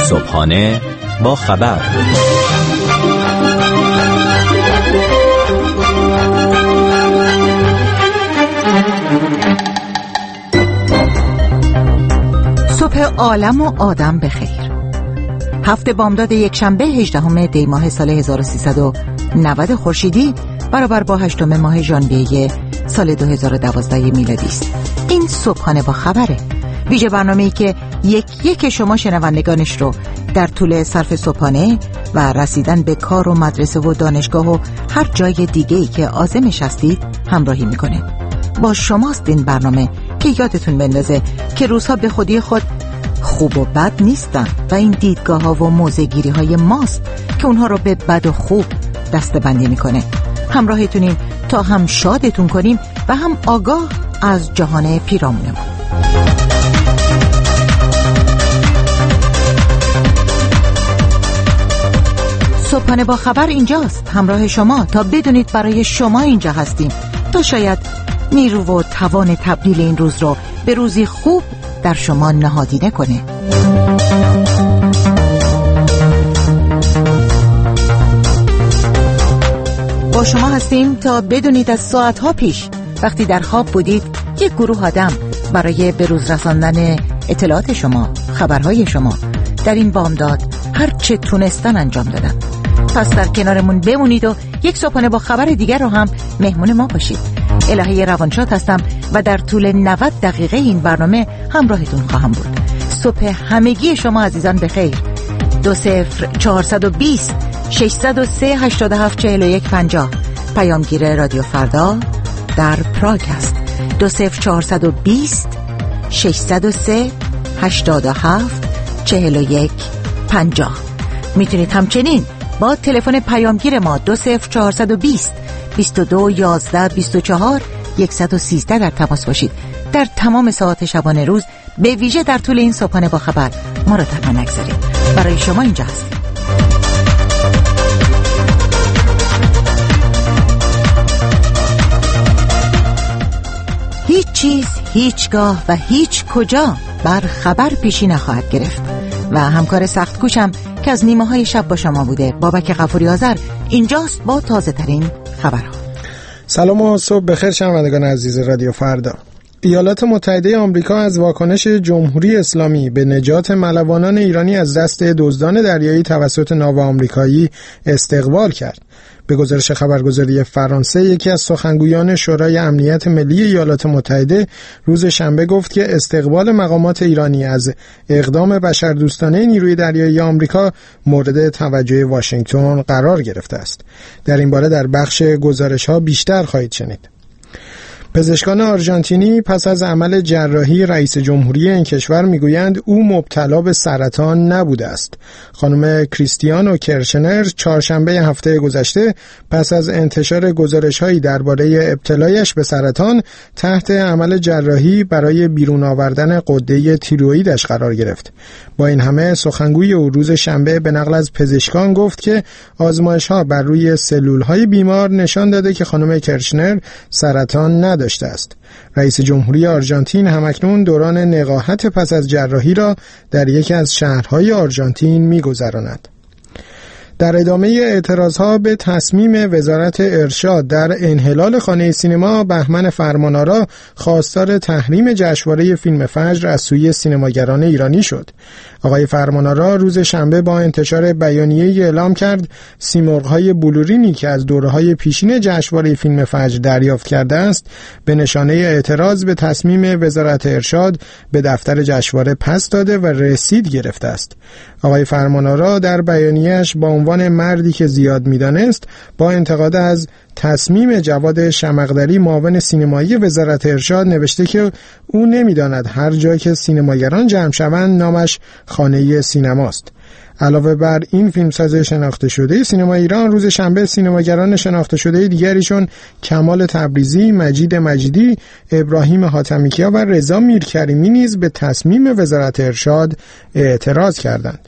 صبحانه با خبر. صبح عالم و آدم بخیر. هفته بامداد یکشنبه 18 دی ماه سال 1390 خورشیدی برابر با 8 ماه ژانویه سال 2012 میلادی است. این صبحانه با خبره، ویژه برنامه‌ای که یک شما شنوندگانش رو در طول صرف صبحانه و رسیدن به کار و مدرسه و دانشگاه و هر جای دیگه‌ای که عازمش هستید همراهی میکنه. با شماست این برنامه که یادتون بندازه که روزها به خودی خود خوب و بد نیستن و این دیدگاه ها و موضع‌گیری های ماست که اونها رو به بد و خوب دسته بندی میکنه. همراهتونیم تا هم شادتون کنیم و هم آگاه از جهان پیرامونمون. صبحانه با خبر اینجاست، همراه شما تا بدونید برای شما اینجا هستیم، تا شاید نیرو و توان تبدیل این روز رو به روزی خوب در شما نهادینه کنه. با شما هستیم تا بدونید از ساعتها پیش وقتی در خواب بودید یک گروه آدم برای بروز رساندن اطلاعات شما، خبرهای شما در این بامداد هر چه تونستن انجام دادن. پس در کنارمون بمونید و یک صبحانه با خبر دیگر رو هم مهمون ما باشید. الهه روانشاد هستم و در طول 90 دقیقه این برنامه همراهتون خواهم بود. صبح همگی شما عزیزان بخیر. 20420 603 87 41 50 پیامگیر رادیو فردا در پراگ است. 20420 603 87 41 50. میتونید همچنین با تلفن پیامگیر ما 20420 22 11 24 113 در تماس باشید. در تمام ساعات شبانه روز، به ویژه در طول این صبحانه با خبر، ما را تنها نگذارید. برای شما اینجا هستیم. هیچ چیز، هیچگاه و هیچ کجا بر خبر پیشی نخواهد گرفت و همکار سخت کوشم که از نیمه های شب با شما بوده، بابک غفوری آذر، اینجاست با تازه ترین خبرها. سلام و صبح بخیر شنوندگان عزیز رادیو فردا. ایالات متحده آمریکا از واکنش جمهوری اسلامی به نجات ملوانان ایرانی از دست دزدان دریایی توسط ناو آمریکایی استقبال کرد. به گزارش خبرگزاری فرانسه، یکی از سخنگویان شورای امنیت ملی ایالات متحده روز شنبه گفت که استقبال مقامات ایرانی از اقدام بشردوستانه نیروی دریایی آمریکا مورد توجه واشنگتن قرار گرفته است. در این باره در بخش گزارش‌ها بیشتر خواهید شنید. پزشکان آرژانتینی پس از عمل جراحی رئیس جمهوری این کشور میگویند او مبتلا به سرطان نبوده است. خانم کریستیانو کرشنر چهارشنبه هفته گذشته پس از انتشار گزارش‌هایی درباره ابتلایش به سرطان تحت عمل جراحی برای بیرون آوردن غده تیروئیدش قرار گرفت. با این همه سخنگوی او روز شنبه به نقل از پزشکان گفت که آزمایش‌ها بر روی سلول‌های بیمار نشان داده که خانم کرشنر سرطان نداشته است. رئیس جمهوری آرژانتین همکنون دوران نقاهت پس از جراحی را در یکی از شهرهای آرژانتین می‌گذراند. در ادامه اعتراضها به تصمیم وزارت ارشاد در انحلال خانه سینما، بهمن فرمانآرا خواستار تحریم جشنواره فیلم فجر از سوی سینماگران ایرانی شد. آقای فرمانآرا روز شنبه با انتشار بیانیه‌ای اعلام کرد سیمرغ‌های بلورینی که از دوره‌های پیشین جشنواره فیلم فجر دریافت کرده است به نشانه اعتراض به تصمیم وزارت ارشاد به دفتر جشنواره پس داده و رسید گرفته است. آقای فرمانآرا در بیانیه‌اش با عنوان مردی که زیاد می‌دانست با انتقاد از تصمیم جواد شمقدری معاون سینمایی وزارت ارشاد نوشته که او نمی‌داند هر جا که سینماگران جمع شوند نامش خانه سینماست. علاوه بر این فیلمساز شناخته شده سینما ایران، روز شنبه سینماگران شناخته شده دیگریشون کمال تبریزی، مجید مجیدی، ابراهیم حاتمیکیا و رضا میرکریمی نیز به تصمیم وزارت ارشاد اعتراض کردند.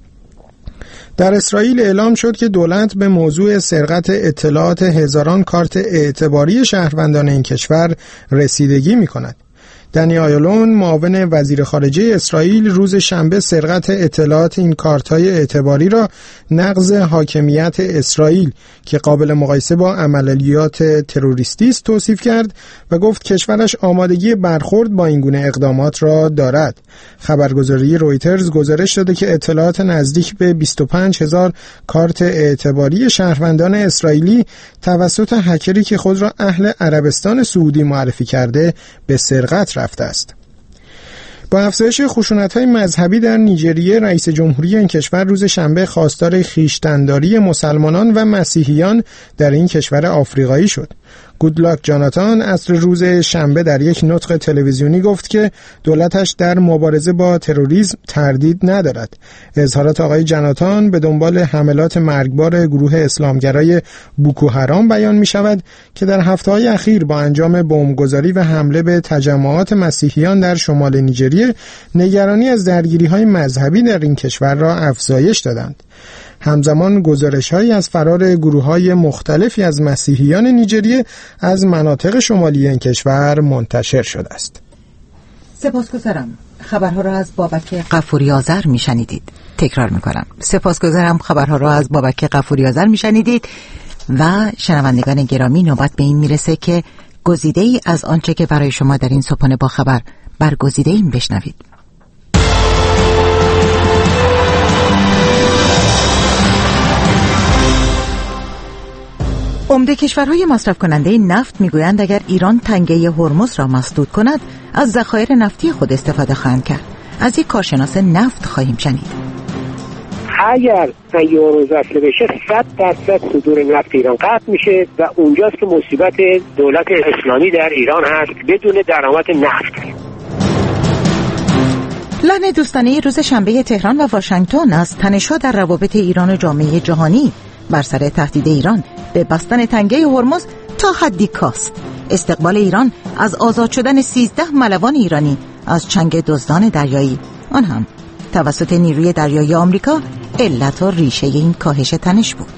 در اسرائیل اعلام شد که دولت به موضوع سرقت اطلاعات هزاران کارت اعتباری شهروندان این کشور رسیدگی می‌کند. دنی آیلون معاون وزیر خارجه اسرائیل روز شنبه سرقت اطلاعات این کارت‌های اعتباری را نقض حاکمیت اسرائیل که قابل مقایسه با عملیات تروریستی است توصیف کرد و گفت کشورش آمادگی برخورد با این گونه اقدامات را دارد. خبرگزاری رویترز گزارش داده که اطلاعات نزدیک به 25,000 کارت اعتباری شهروندان اسرائیلی توسط هکری که خود را اهل عربستان سعودی معرفی کرده به سرقت رفته است. با افزایش خشونت‌های مذهبی در نیجریه، رئیس جمهوری این کشور روز شنبه خواستار خویشتن‌داری مسلمانان و مسیحیان در این کشور آفریقایی شد. گودلاک جاناتان عصر روز شنبه در یک نطق تلویزیونی گفت که دولتش در مبارزه با تروریسم تردید ندارد. اظهارات آقای جاناتان به دنبال حملات مرگبار گروه اسلامگرای بوکو حرام بیان می شود که در هفته‌های اخیر با انجام بمبگذاری و حمله به تجمعات مسیحیان در شمال نیجریه نگرانی از درگیری‌های مذهبی در این کشور را افزایش دادند. همزمان گزارش‌هایی از فرار گروه‌های مختلفی از مسیحیان نیجریه از مناطق شمالی این کشور منتشر شده است. سپاسگزارم. خبرها را از بابک غفوری آذر میشنیدید. تکرار میکنم. سپاسگزارم. خبرها را از بابک غفوری آذر میشنیدید و شنوندگان گرامی، نوبت به این میرسه که گزیده‌ای از آنچه که برای شما در این صبحانه با خبر برگزیده ایم بشنوید. عمده کشورهای مصرف کننده نفت میگویند اگر ایران تنگه هرمز را مسدود کند از ذخایر نفتی خود استفاده خواهند کرد. از یک کارشناس نفت خواهیم شنید. اگر تنگه هرمز وصل بشه 100% صدور نفت ایران قطع میشه و اونجاست که مصیبت دولت اسلامی در ایران هست بدون درآمد نفت. لحن دوستانه روز شنبه تهران و واشنگتن از تنش‌ها در روابط ایران و جامعه جهانی بر سر تهدید ایران به بستن تنگه هرمز تا حدی کاست. استقبال ایران از آزاد شدن 13 ملوان ایرانی از چنگ دزدان دریایی، آن هم توسط نیروی دریایی آمریکا، علت و ریشه این کاهش تنش بود.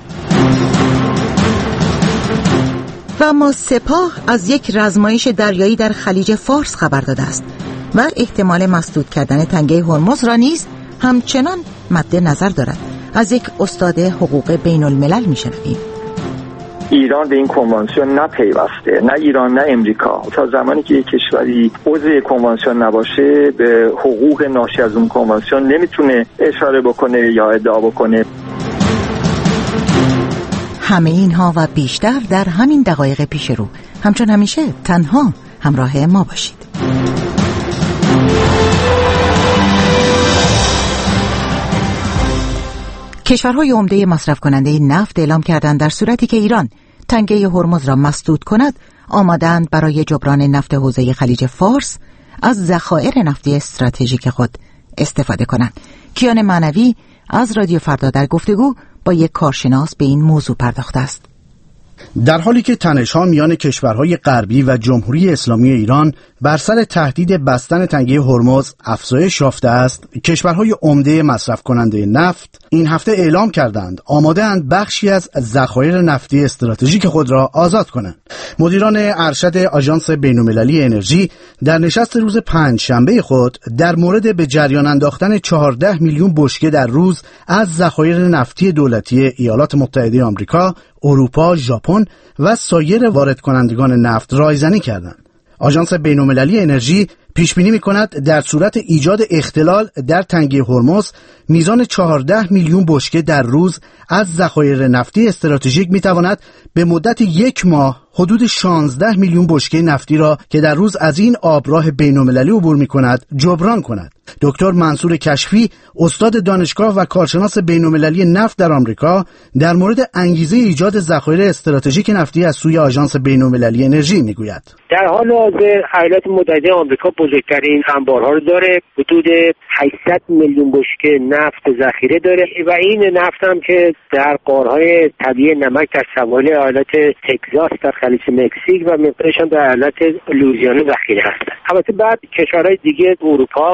و اما سپاه از یک رزمایش دریایی در خلیج فارس خبر داده است و احتمال مسدود کردن تنگه هرمز را نیز همچنان مد نظر دارد. از یک استاد حقوق بین الملل میشنویم. ایران به این کنوانسیون نپیوسته، نه ایران نه امریکا. تا زمانی که یک کشوری عضو کنوانسیون نباشه به حقوق ناشی از اون کنوانسیون نمیتونه اشاره بکنه یا ادعا بکنه. همه اینها و بیشتر در همین دقایق پیش رو. همچون همیشه تنها همراه ما باشید. کشورهای عمده مصرف کننده نفت اعلام کردند در صورتی که ایران تنگه هرمز را مسدود کند آمادند برای جبران نفت حوزه خلیج فارس از ذخایر نفتی استراتژیک خود استفاده کنند. کیان معنوی از رادیو فردا در گفتگو با یک کارشناس به این موضوع پرداخته است. در حالی که تنش‌ها میان کشورهای غربی و جمهوری اسلامی ایران بر سر تهدید بستن تنگه هرمز افزایش یافته است، کشورهای عمده مصرف کننده نفت این هفته اعلام کردند آماده‌اند بخشی از ذخایر نفتی استراتژیک خود را آزاد کنند. مدیران ارشد آژانس بین‌المللی انرژی در نشست روز پنجشنبه خود در مورد به جریان انداختن 14 میلیون بشکه در روز از ذخایر نفتی دولتی ایالات متحده آمریکا، اروپا، ژاپن و سایر وارد کنندگان نفت رایزنی کردند. آژانس بین‌المللی انرژی پیش بینی می‌کند در صورت ایجاد اختلال در تنگه هرمز میزان 14 میلیون بشکه در روز از ذخایر نفتی استراتژیک می‌تواند به مدت یک ماه حدود 16 میلیون بشکه نفتی را که در روز از این آبراه بین‌المللی عبور می‌کند جبران کند. دکتر منصور کشفی، استاد دانشگاه و کارشناس بین‌المللی نفت در آمریکا، در مورد انگیزه ایجاد ذخایر استراتژیک نفتی از سوی آژانس بین‌المللی انرژی میگوید. در حال حاضر ایالات متحده آمریکا بزرگترین انبارها رو داره، حدود 800 میلیون بشکه نفت ذخیره داره و این نفت هم که در غارهای طبیعی نمک در شمال ایالات تگزاس در خلیج مکزیک و مقدارش هم در ایالت لوئیزیانا ذخیره هست. البته بعد کشورهای دیگه اروپا و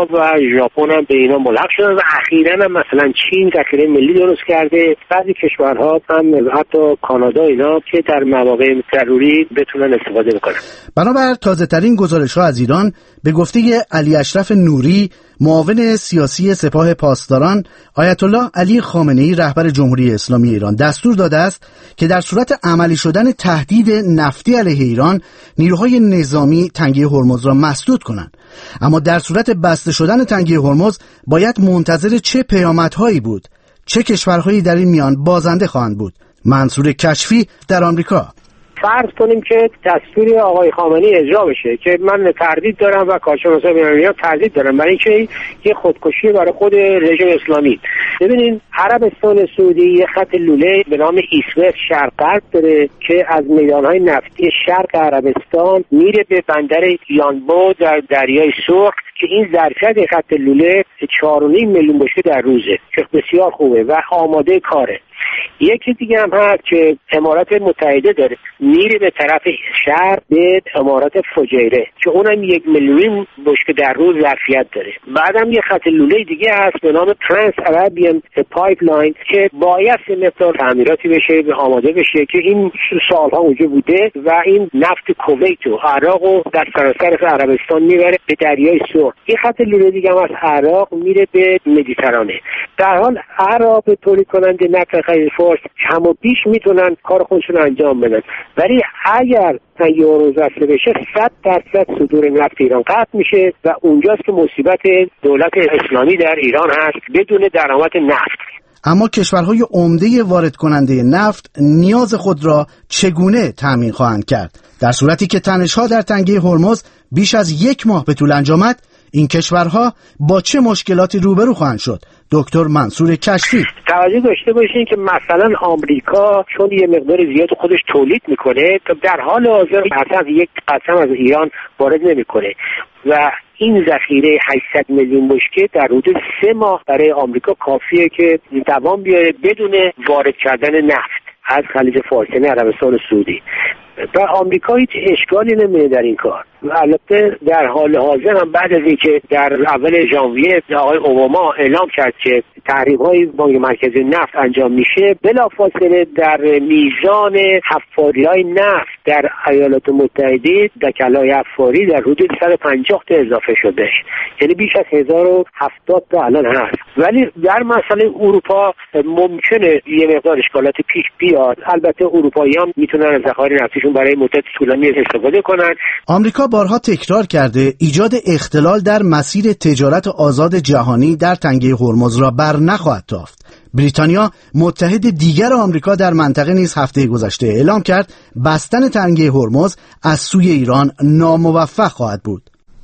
ژاپن هم به اینا ملحق شدن و اخیراً هم مثلا چین ذخیره ملی درست کرده. بعضی کشورها هم حتی کانادا اینا که در مواقع ضروری بتونن استفاده بکنن. بنابر تازه‌ترین گزارش‌ها از ایران، به گفته علی اشرف نوری، معاون سیاسی سپاه پاسداران، آیت الله علی خامنه‌ای رهبر جمهوری اسلامی ایران دستور داده است که در صورت عملی شدن تهدید نفتی علیه ایران، نیروهای نظامی تنگه هرمز را مسدود کنند. اما در صورت بسته شدن تنگه هرمز باید منتظر چه پیامدهایی بود؟ چه کشورهایی در این میان بازنده خواهند بود؟ منصور کشفی در آمریکا. فرض کنیم که دستور آقای خامنه‌ای اجرا بشه که من تردید دارم و کارشناسان بین‌المللی تردید دارم برای اینکه یه خودکشی برای خود رژیم اسلامی. ببینید عربستان سعودی یه خط لوله به نام ایست شرق غرب داره که از میدانهای نفتی شرق عربستان میره به بندر یانبو در دریای سرخ که این ظرفیت خط لوله 4.5 میلیون بشکه در روزه که بسیار خوبه و آماده کاره. یکی دیگه هم هست که امارات متحده داره میره به طرف شرق به امارات فجیره که اونم 1 میلیون بشکه در روز ظرفیت داره. بعدم یه خط لوله دیگه هست به نام ترانس عربیان پایپلاین که باید مقدار تعمیراتی بشه به آماده بشه که این سالها اونجا بوده و این نفت کویت و عراق رو در سراسر عربستان میبره به دریای سرخ. یه خط لوله دیگه هم از عراق میره به مدیترانه. در حال عراق به تولید کننده نفت خیلی فارس کم و بیش میتونن کار خودشون انجام بدن، ولی اگر تنگه هرمز بسته بشه 100% صدور نفت ایران قطع میشه و اونجاست که مصیبت دولت اسلامی در ایران هست بدون درآمد نفت. اما کشورهای عمده وارد کننده نفت نیاز خود را چگونه تامین خواهند کرد؟ در صورتی که تنش‌ها در تنگه هرمز بیش از 1 ماه به طول انجامد، این کشورها با چه مشکلاتی روبرو خواهند شد؟ دکتر منصور کشفی. توجه داشته باشین که مثلا آمریکا چون یه مقدار زیاد خودش تولید میکنه در حال حاضر اصلا یک قطعه از ایران وارد نمیکنه و این ذخیره 800 میلیون بشکه در حدود 3 ماه برای آمریکا کافیه که دوام بیاره بدون وارد کردن نفت از خلیج فارس یعنی عربستان سعودی. و آمریکا هیچ اشکالی نمی‌بینه در این کار. البته در حال حاضر هم بعد از اینکه در اول ژانویه آقای اوباما اعلام کرد که تحریم‌های بانک مرکزی نفت انجام میشه، بلافاصله در میزان حفاری‌های نفت در ایالات متحده دکل‌های حفاری در حدود 150 تا اضافه شده، یعنی بیش از 1070 تا الان هست. ولی در مسئله اروپا ممکنه یه مقدار اشکالات پیش بیاد. البته اروپایی‌ها میتونن از ذخایر نفتیشون برای مدت طولانی استفاده کنن. آمریکا بارها تکرار کرده ایجاد اختلال در مسیر تجارت آزاد جهانی در تنگه هرمز را بر نخواهد تافت. بریتانیا متحد دیگر آمریکا در منطقه نیز هفته گذشته اعلام کرد بستن تنگه هرمز از سوی ایران ناموفق خواهد بود.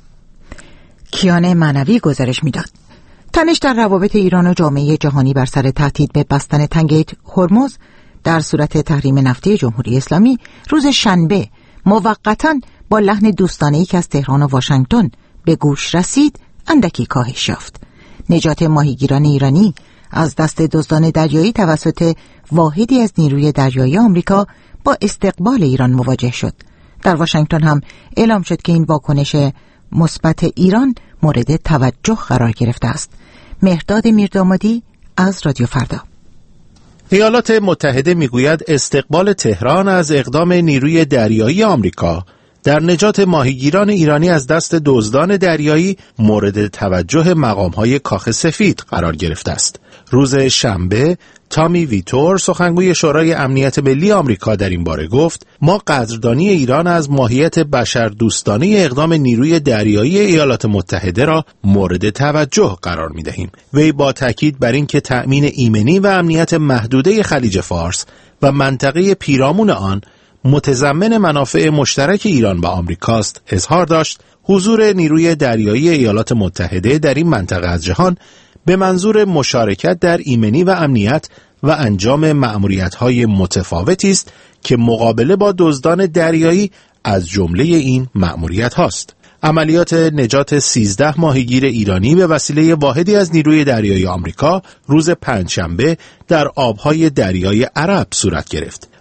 کیان معنوی گزارش میداد. تنش در روابط ایران و جامعه جهانی بر سر تهدید به بستن تنگه هرمز در صورت تحریم نفتی جمهوری اسلامی روز شنبه موقتاً با لحن دوستانه‌ای که از تهران و واشنگتن به گوش رسید اندکی کاهش یافت. نجات ماهیگیران ایرانی از دست دزدان دریایی توسط واحدی از نیروی دریایی آمریکا با استقبال ایران مواجه شد. در واشنگتن هم اعلام شد که این واکنش مثبت ایران مورد توجه قرار گرفته است. مهرداد میردامادی از رادیو فردا. ایالات متحده میگوید استقبال تهران از اقدام نیروی دریایی آمریکا در نجات ماهیگیران ایرانی از دست دزدان دریایی مورد توجه مقام‌های کاخ سفید قرار گرفته است. روز شنبه تامی ویتور سخنگوی شورای امنیت ملی آمریکا در این باره گفت ما قدردانی ایران از ماهیت بشردوستانه اقدام نیروی دریایی ایالات متحده را مورد توجه قرار می‌دهیم. وی با تاکید بر این که تأمین ایمنی و امنیت محدوده خلیج فارس و منطقه پیرامون آن متضمن منافع مشترک ایران و آمریکاست اظهار داشت حضور نیروی دریایی ایالات متحده در این منطقه از جهان به منظور مشارکت در ایمنی و امنیت و انجام مأموریت‌های متفاوتی است که مقابله با دزدان دریایی از جمله این مأموریت هاست. عملیات نجات 13 ماهیگیر ایرانی به وسیله واحدی از نیروی دریایی آمریکا روز پنجشنبه در آبهای دریای عرب صورت گرفت.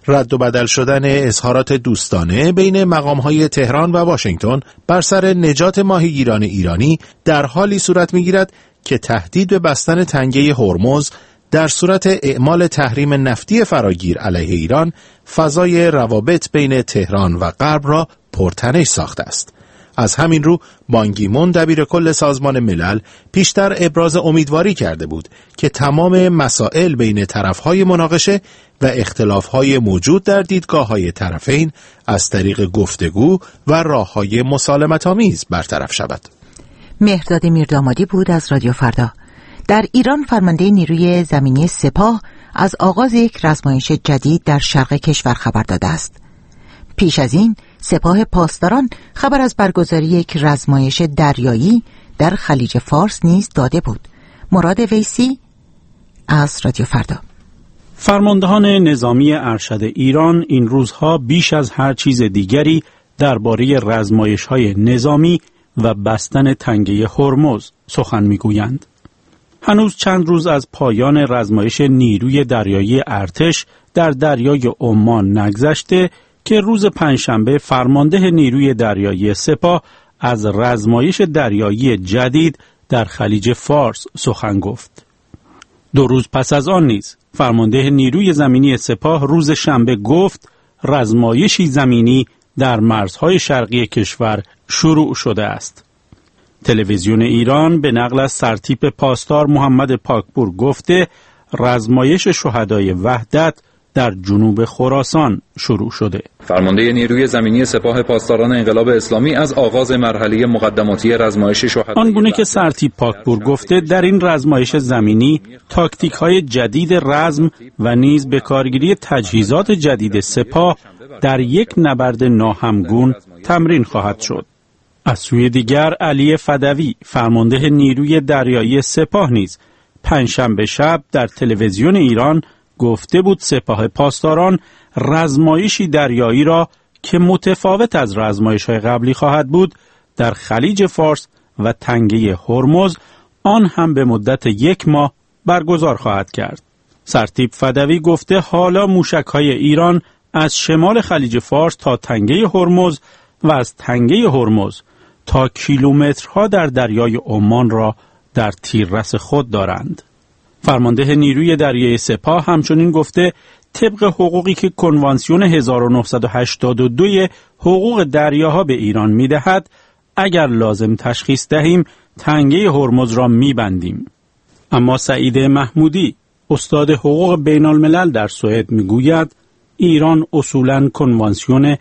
رد و بدل شدن اظهارات دوستانه بین مقام‌های تهران و واشنگتن بر سر نجات ماهیگیران ایرانی در حالی صورت می‌گیرد که تهدید به بستن تنگه هرمز در صورت اعمال تحریم نفتی فراگیر علیه ایران فضای روابط بین تهران و غرب را پرتنش ساخته است. از همین رو بان کی مون دبیر کل سازمان ملل پیشتر ابراز امیدواری کرده بود که تمام مسائل بین طرفهای مناقشه و اختلافهای موجود در دیدگاه‌های طرفین از طریق گفتگو و راه‌های مسالمت‌آمیز برطرف شود. مهرداد میردامادی بود از رادیو فردا. در ایران فرمانده نیروی زمینی سپاه از آغاز یک رزمایش جدید در شرق کشور خبر داده است. پیش از این سپاه پاسداران خبر از برگزاری یک رزمایش دریایی در خلیج فارس نیز داده بود. مراد ویسی از رادیو فردا. فرماندهان نظامی ارشد ایران این روزها بیش از هر چیز دیگری درباره رزمایش‌های نظامی و بستن تنگه هرمز سخن می‌گویند. هنوز چند روز از پایان رزمایش نیروی دریایی ارتش در دریای عمان نگذشته که روز پنجشنبه فرمانده نیروی دریایی سپاه از رزمایش دریایی جدید در خلیج فارس سخن گفت. 2 روز پس از آن نیز فرمانده نیروی زمینی سپاه روز شنبه گفت رزمایشی زمینی در مرزهای شرقی کشور شروع شده است. تلویزیون ایران به نقل از سرتیپ پاسدار محمد پاکپور گفته رزمایش شهدای وحدت در جنوب خراسان شروع شده. فرمانده نیروی زمینی سپاه پاسداران انقلاب اسلامی از آغاز مرحله مقدماتی رزمایش شهدای آنگونه که سرتیپ پاکپور گفته در این رزمایش زمینی تاکتیک‌های جدید رزم و نیز به کارگیری تجهیزات جدید سپاه در یک نبرد ناهمگون تمرین خواهد شد. از سوی دیگر علی فدوی فرمانده نیروی دریایی سپاه نیز پنجشنبه شب در تلویزیون ایران گفته بود سپاه پاسداران رزمایشی دریایی را که متفاوت از رزمایش‌های قبلی خواهد بود در خلیج فارس و تنگه هرمز آن هم به مدت 1 ماه برگزار خواهد کرد. سرتیپ فدوی گفته حالا موشک‌های ایران از شمال خلیج فارس تا تنگه هرمز و از تنگه هرمز تا کیلومترها در دریای عمان را در تیررس خود دارند. فرمانده نیروی دریایی سپاه همچنین گفته طبق حقوقی که کنوانسیون 1982 حقوق دریاها به ایران می‌دهد اگر لازم تشخیص دهیم تنگه هرمز را می‌بندیم. اما سعید محمودی استاد حقوق بین الملل در سوئد می‌گوید ایران اصولاً کنوانسیون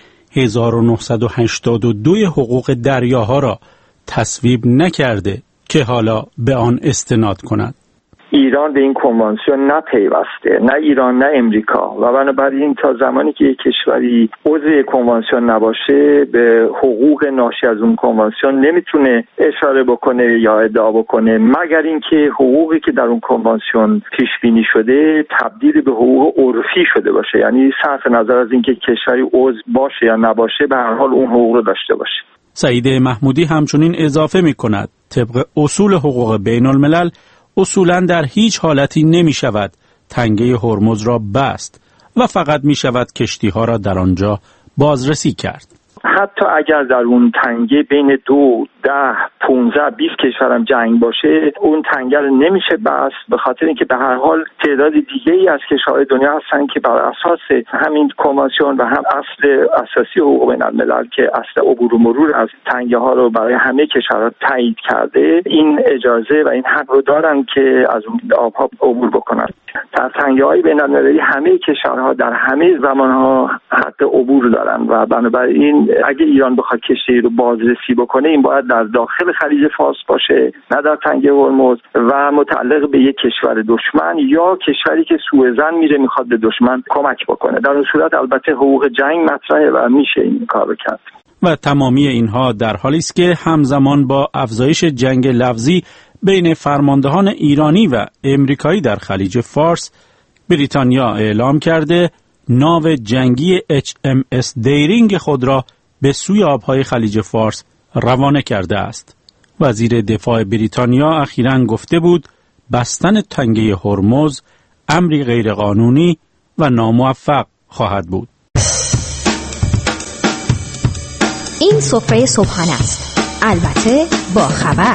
1982 حقوق دریاها را تصویب نکرده که حالا به آن استناد کند. ایران به این کنوانسیون نپیوسته، نه ایران نه امریکا، و بنابراین تا زمانی که یک کشوری عضو کنوانسیون نباشه به حقوق ناشی از اون کنوانسیون نمیتونه اشاره بکنه یا ادعا بکنه، مگر اینکه حقوقی که در اون کنوانسیون پیش بینی شده تبدیل به حقوق عرفی شده باشه، یعنی صرف نظر از اینکه کشوری عضو باشه یا نباشه به هر حال اون حقوق رو داشته باشه. سعید محمودی همچنین اضافه می‌کند طبق اصول حقوق بین الملل اصولاً در هیچ حالتی نمی شود تنگه هرمز را بست و فقط می شود کشتی ها را در آنجا بازرسی کرد. حتی اگر در اون تنگه بین 2, 10, 15, 20 کشورم جنگ باشه اون تنگه رو نمیشه بست، به خاطر اینکه به هر حال تعداد دیگه ای از کشورهای دنیا هستن که بر اساس همین کنوانسیون و هم اصل اساسی حقوق بین الملل که اصل عبور و مرور از تنگه ها رو برای همه کشورها تایید کرده این اجازه و این حق رو دارن که از اون آبها عبور بکنن. در تنگه های بین المللی همه کشورها در همه زمانها حق عبور دارن و بنابراین اگه ایران بخواد کشتی رو بازرسی بکنه این باید در داخل خلیج فارس باشه، نه در تنگه هرمز و متعلق به یک کشور دشمن یا کشوری که سوء ظن میره میخواد به دشمن کمک بکنه. در اون صورت البته حقوق جنگ مطرحه و میشه این کار رو کرد. و تمامی اینها در حالی است که همزمان با افزایش جنگ لفظی بین فرماندهان ایرانی و امریکایی در خلیج فارس، بریتانیا اعلام کرده ناو جنگی HMS دیرینگ خود را به سوی آبهای خلیج فارس روانه کرده است. وزیر دفاع بریتانیا اخیراً گفته بود بستن تنگه هرمز امری غیرقانونی و ناموفق خواهد بود. این سفره صبحانه است، البته با خبر.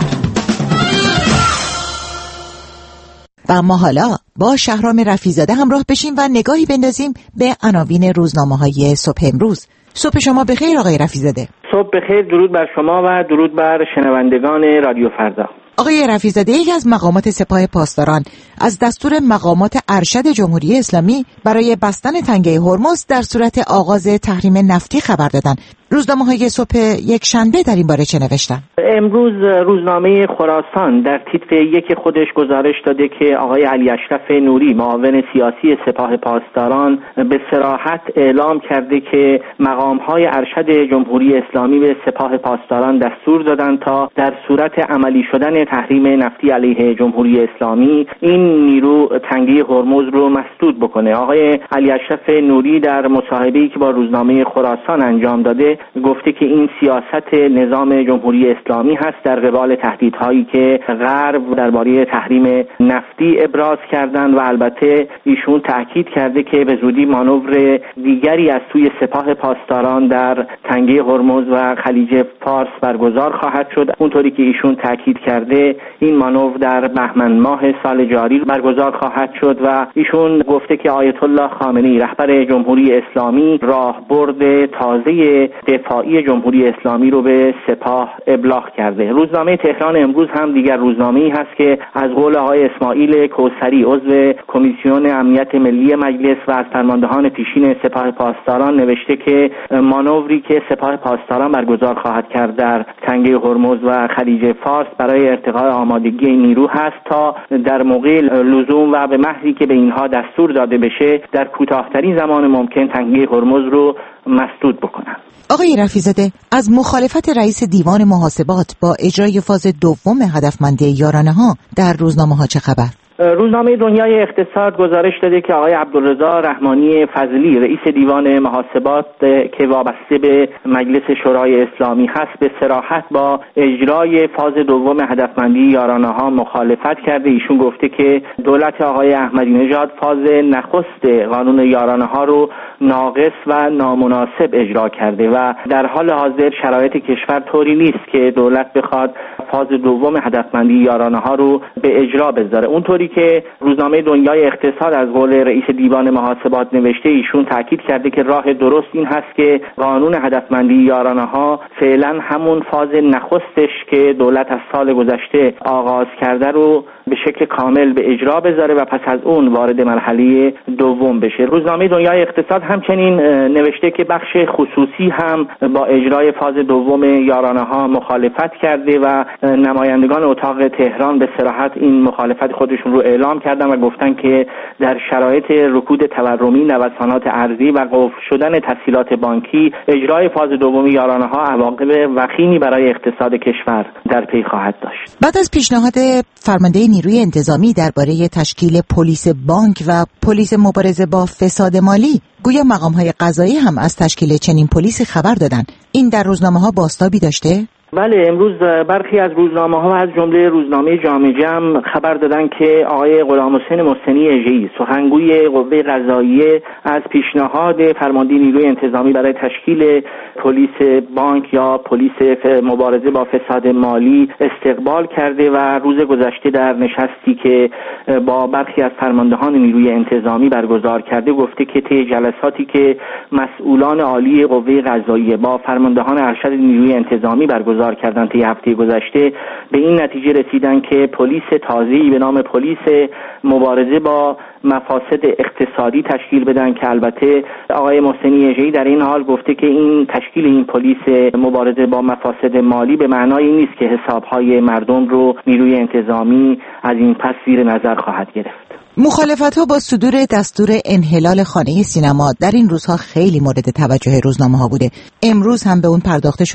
و ما حالا با شهرام رفیع‌زاده همراه بشیم و نگاهی بندازیم به عناوین روزنامه‌های صبح امروز. صبح شما بخیر آقای رفیع‌زاده. صبح بخیر، درود بر شما و درود بر شنوندگان رادیو فردا. آقای رفیع‌زاده، یکی از مقامات سپاه پاسداران از دستور مقامات ارشد جمهوری اسلامی برای بستن تنگه هرمز در صورت آغاز تحریم نفتی خبر دادند. روزنامه‌های صبح یک شنبه در این باره چه نوشتن؟ امروز روزنامه خراسان در تیتر یک خودش گزارش داده که آقای علی اشرف نوری، معاون سیاسی سپاه پاسداران، به صراحت اعلام کرده که مقام‌های ارشد جمهوری اسلامی به سپاه پاسداران دستور دادند تا در صورت عملی شدن تحریم نفتی علیه جمهوری اسلامی این نیرو تنگه هرمز رو مسدود بکنه. آقای علی اشرف نوری در مصاحبه‌ای که با روزنامه خراسان انجام داده گفته که این سیاست نظام جمهوری اسلامی هست در قبال تهدیدهایی که غرب درباره تحریم نفتی ابراز کردند و البته ایشون تاکید کرده که به زودی مانور دیگری از سوی سپاه پاسداران در تنگه هرمز و خلیج فارس برگزار خواهد شد. اونطوری که ایشون تاکید کرده این مانور در بهمن ماه سال جاری برگزار خواهد شد و ایشون گفته که آیت الله خامنه‌ای رهبر جمهوری اسلامی راهبرد تازه دفاعی جمهوری اسلامی رو به سپاه ابلاغ کرده. روزنامه تهران امروز هم دیگر روزنامه‌ای هست که از قول آقای اسماعیل کوثری عضو کمیسیون امنیت ملی مجلس و از فرماندهان پیشین سپاه پاسداران نوشته که مانوری که سپاه پاسداران برگزار خواهد کرد در تنگه هرمز و خلیج فارس برای ارتقاء آمادگی نیرو هست تا در موقع لزوم و به محضی که به اینها دستور داده بشه در کوتاه‌ترین زمان ممکن تنگه هرمز رو مسدود بکنن. آقای رفیع‌زاده، از مخالفت رئیس دیوان محاسبات با اجرای فاز دوم هدفمندی یارانه‌ها در روزنامه‌ها چه خبر؟ روزنامه دنیای اقتصاد گزارش داده که آقای عبدالرضا رحمانی فضلی رئیس دیوان محاسبات که وابسته به مجلس شورای اسلامی هست به صراحت با اجرای فاز دوم هدفمندی یارانه‌ها مخالفت کرده. ایشون گفته که دولت آقای احمدی نژاد فاز نخست قانون یارانه‌ها رو ناقص و نامناسب اجرا کرده و در حال حاضر شرایط کشور طوری نیست که دولت بخواد فاز دوم هدفمندی یارانه‌ها رو به اجرا بذاره. اونطوری که روزنامه دنیای اقتصاد از قول رئیس دیوان محاسبات نوشته، ایشون تاکید کرده که راه درست این هست که قانون هدفمندی یارانه‌ها فعلا همون فاز نخستش که دولت از سال گذشته آغاز کرده رو به شکل کامل به اجرا بذاره و پس از اون وارد مرحله دوم بشه. روزنامه دنیای اقتصاد همچنین نوشته که بخش خصوصی هم با اجرای فاز دوم یارانه‌ها مخالفت کرده و نمایندگان اتاق تهران به صراحت این مخالفت خودشون رو اعلام کردن و گفتن که در شرایط رکود تورمی، نوسانات ارزی و قفل شدن تسهیلات بانکی اجرای فاز دوم یارانه‌ها عواقب وخیمی برای اقتصاد کشور در پی خواهد داشت. بعد از پیشنهاد فرمانده نیروی انتظامی درباره تشکیل پلیس بانک و پلیس مبارزه با فساد مالی، گویا مقام‌های قضایی هم از تشکیل چنین پلیسی خبر دادند. این در روزنامه‌ها بازتابی داشته؟ بله، امروز برخی از روزنامه‌ها از جمله روزنامه جامعه جمع خبر دادن که آقای غلامحسین محسنی اژه‌ای سخنگوی قوه قضاییه از پیشنهاد فرمانده نیروی انتظامی برای تشکیل پلیس بانک یا پلیس مبارزه با فساد مالی استقبال کرده و روز گذشته در نشستی که با برخی از فرماندهان نیروی انتظامی برگزار کرده گفته که طی جلساتی که مسئولان عالی قوه قضاییه با فرماندهان ارشد نیروی انتظامی برگزار کردن طی هفته گذشته به این نتیجه رسیدن که پلیس تازه‌ای به نام پلیس مبارزه با مفاسد اقتصادی تشکیل بدن که البته آقای محسنی اژه‌ای در این حال گفته که این تشکیل این پلیس مبارزه با مفاسد مالی به معنای این نیست که حسابهای مردم رو نیروی انتظامی از این پس زیر نظر خواهد گرفت. مخالفت‌ها با صدور دستور انحلال خانه سینما در این روزها خیلی مورد توجه روزنامه‌ها بوده. امروز هم به اون پرداخته شده؟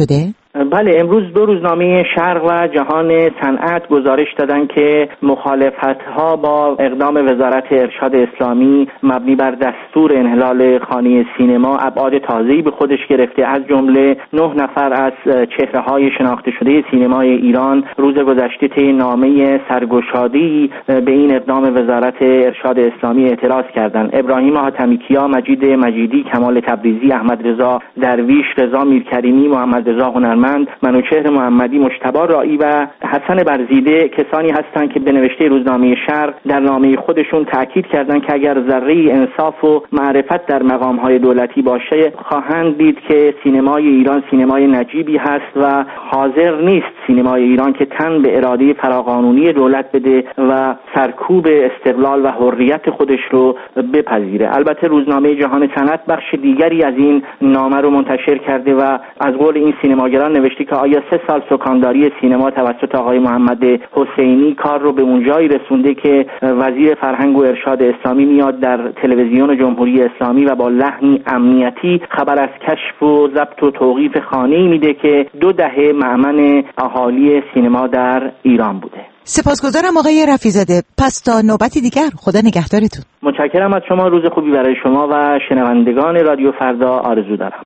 بله، امروز 2 روزنامه شرق و جهان صنعت گزارش دادن که مخالفت‌ها با اقدام وزارت ارشاد اسلامی مبنی بر دستور انحلال خانه سینما ابعاد تازه‌ای به خودش گرفته. از جمله 9 نفر از چهره‌های شناخته شده سینمای ایران روز گذشته طی نامه سرگشاده‌ای به این اقدام وزارت ارشاد اسلامی اعتراض کردند. ابراهیم حاتمیکیا، مجید مجیدی، کمال تبریزی، احمد رضا درویش، رضا میرکریمی، محمد رضا هنرمند، منوچهر محمدی، مجتبی رایی و حسن برزیده کسانی هستند که به نوشته روزنامه شرق در نامه خودشون تاکید کردند که اگر ذره انصاف و معرفت در مقام‌های دولتی باشه خواهند دید که سینمای ایران سینمای نجیبی هست و حاضر نیست سینمای ایران که تن به اراده فراقانونی دولت بده و سرکوب استقلال و حریت خودش رو بپذیره. البته روزنامه جهان صنعت بخش دیگری از این نامه رو منتشر کرده و از قول این سینماگران نوشته که آیا 3 سال سکانداری سینما توسط آقای محمد حسینی کار رو به اون جایی رسونده که وزیر فرهنگ و ارشاد اسلامی میاد در تلویزیون جمهوری اسلامی و با لحنی امنیتی خبر از کشف و ضبط و توقیف خانه‌ای میده که 2 دهه مأمن اهالی سینما در ایران بوده. سپاسگزارم آقای رفیع‌زاده. پس تا نوبتی دیگر، خدا نگهدارتون. متشکرم از شما. روز خوبی برای شما و شنوندگان رادیو فردا آرزو دارم.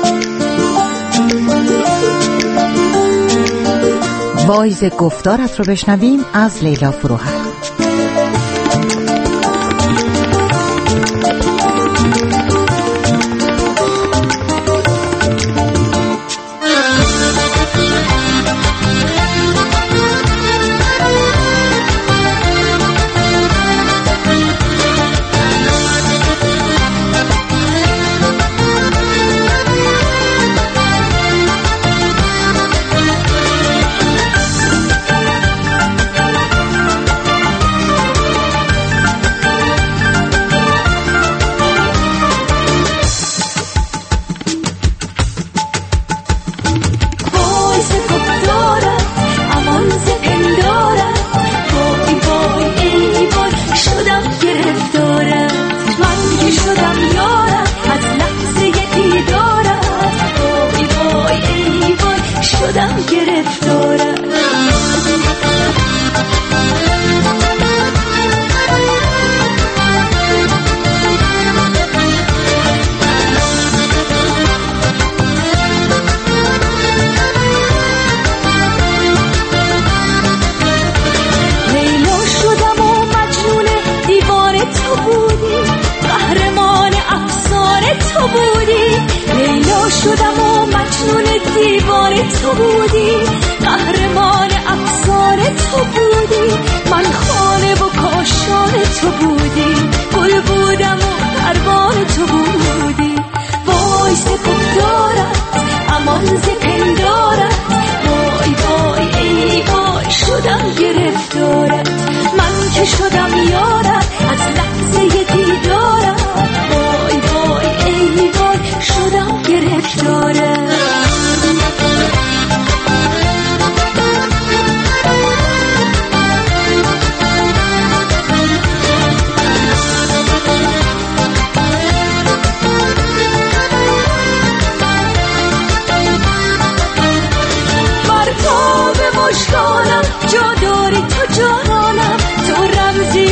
وایز گفتارت رو بشنویم از لیلا فروهر. جا داری تو جانانم، تو رمزی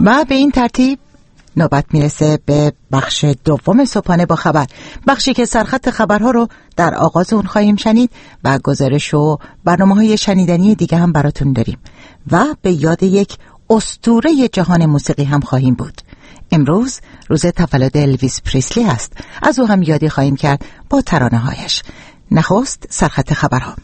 و به این ترتیب نوبت میرسه به بخش دوم صبحانه با خبر، بخشی که سرخط خبرها رو در آغاز اون خواهیم شنید و گزارش و برنامه‌های شنیدنی دیگه هم براتون داریم و به یاد یک اسطوره جهان موسیقی هم خواهیم بود. امروز روز تولد الویس پریسلی است، از او هم یادی خواهیم کرد با ترانه‌هایش. نخست سرخط خبرها.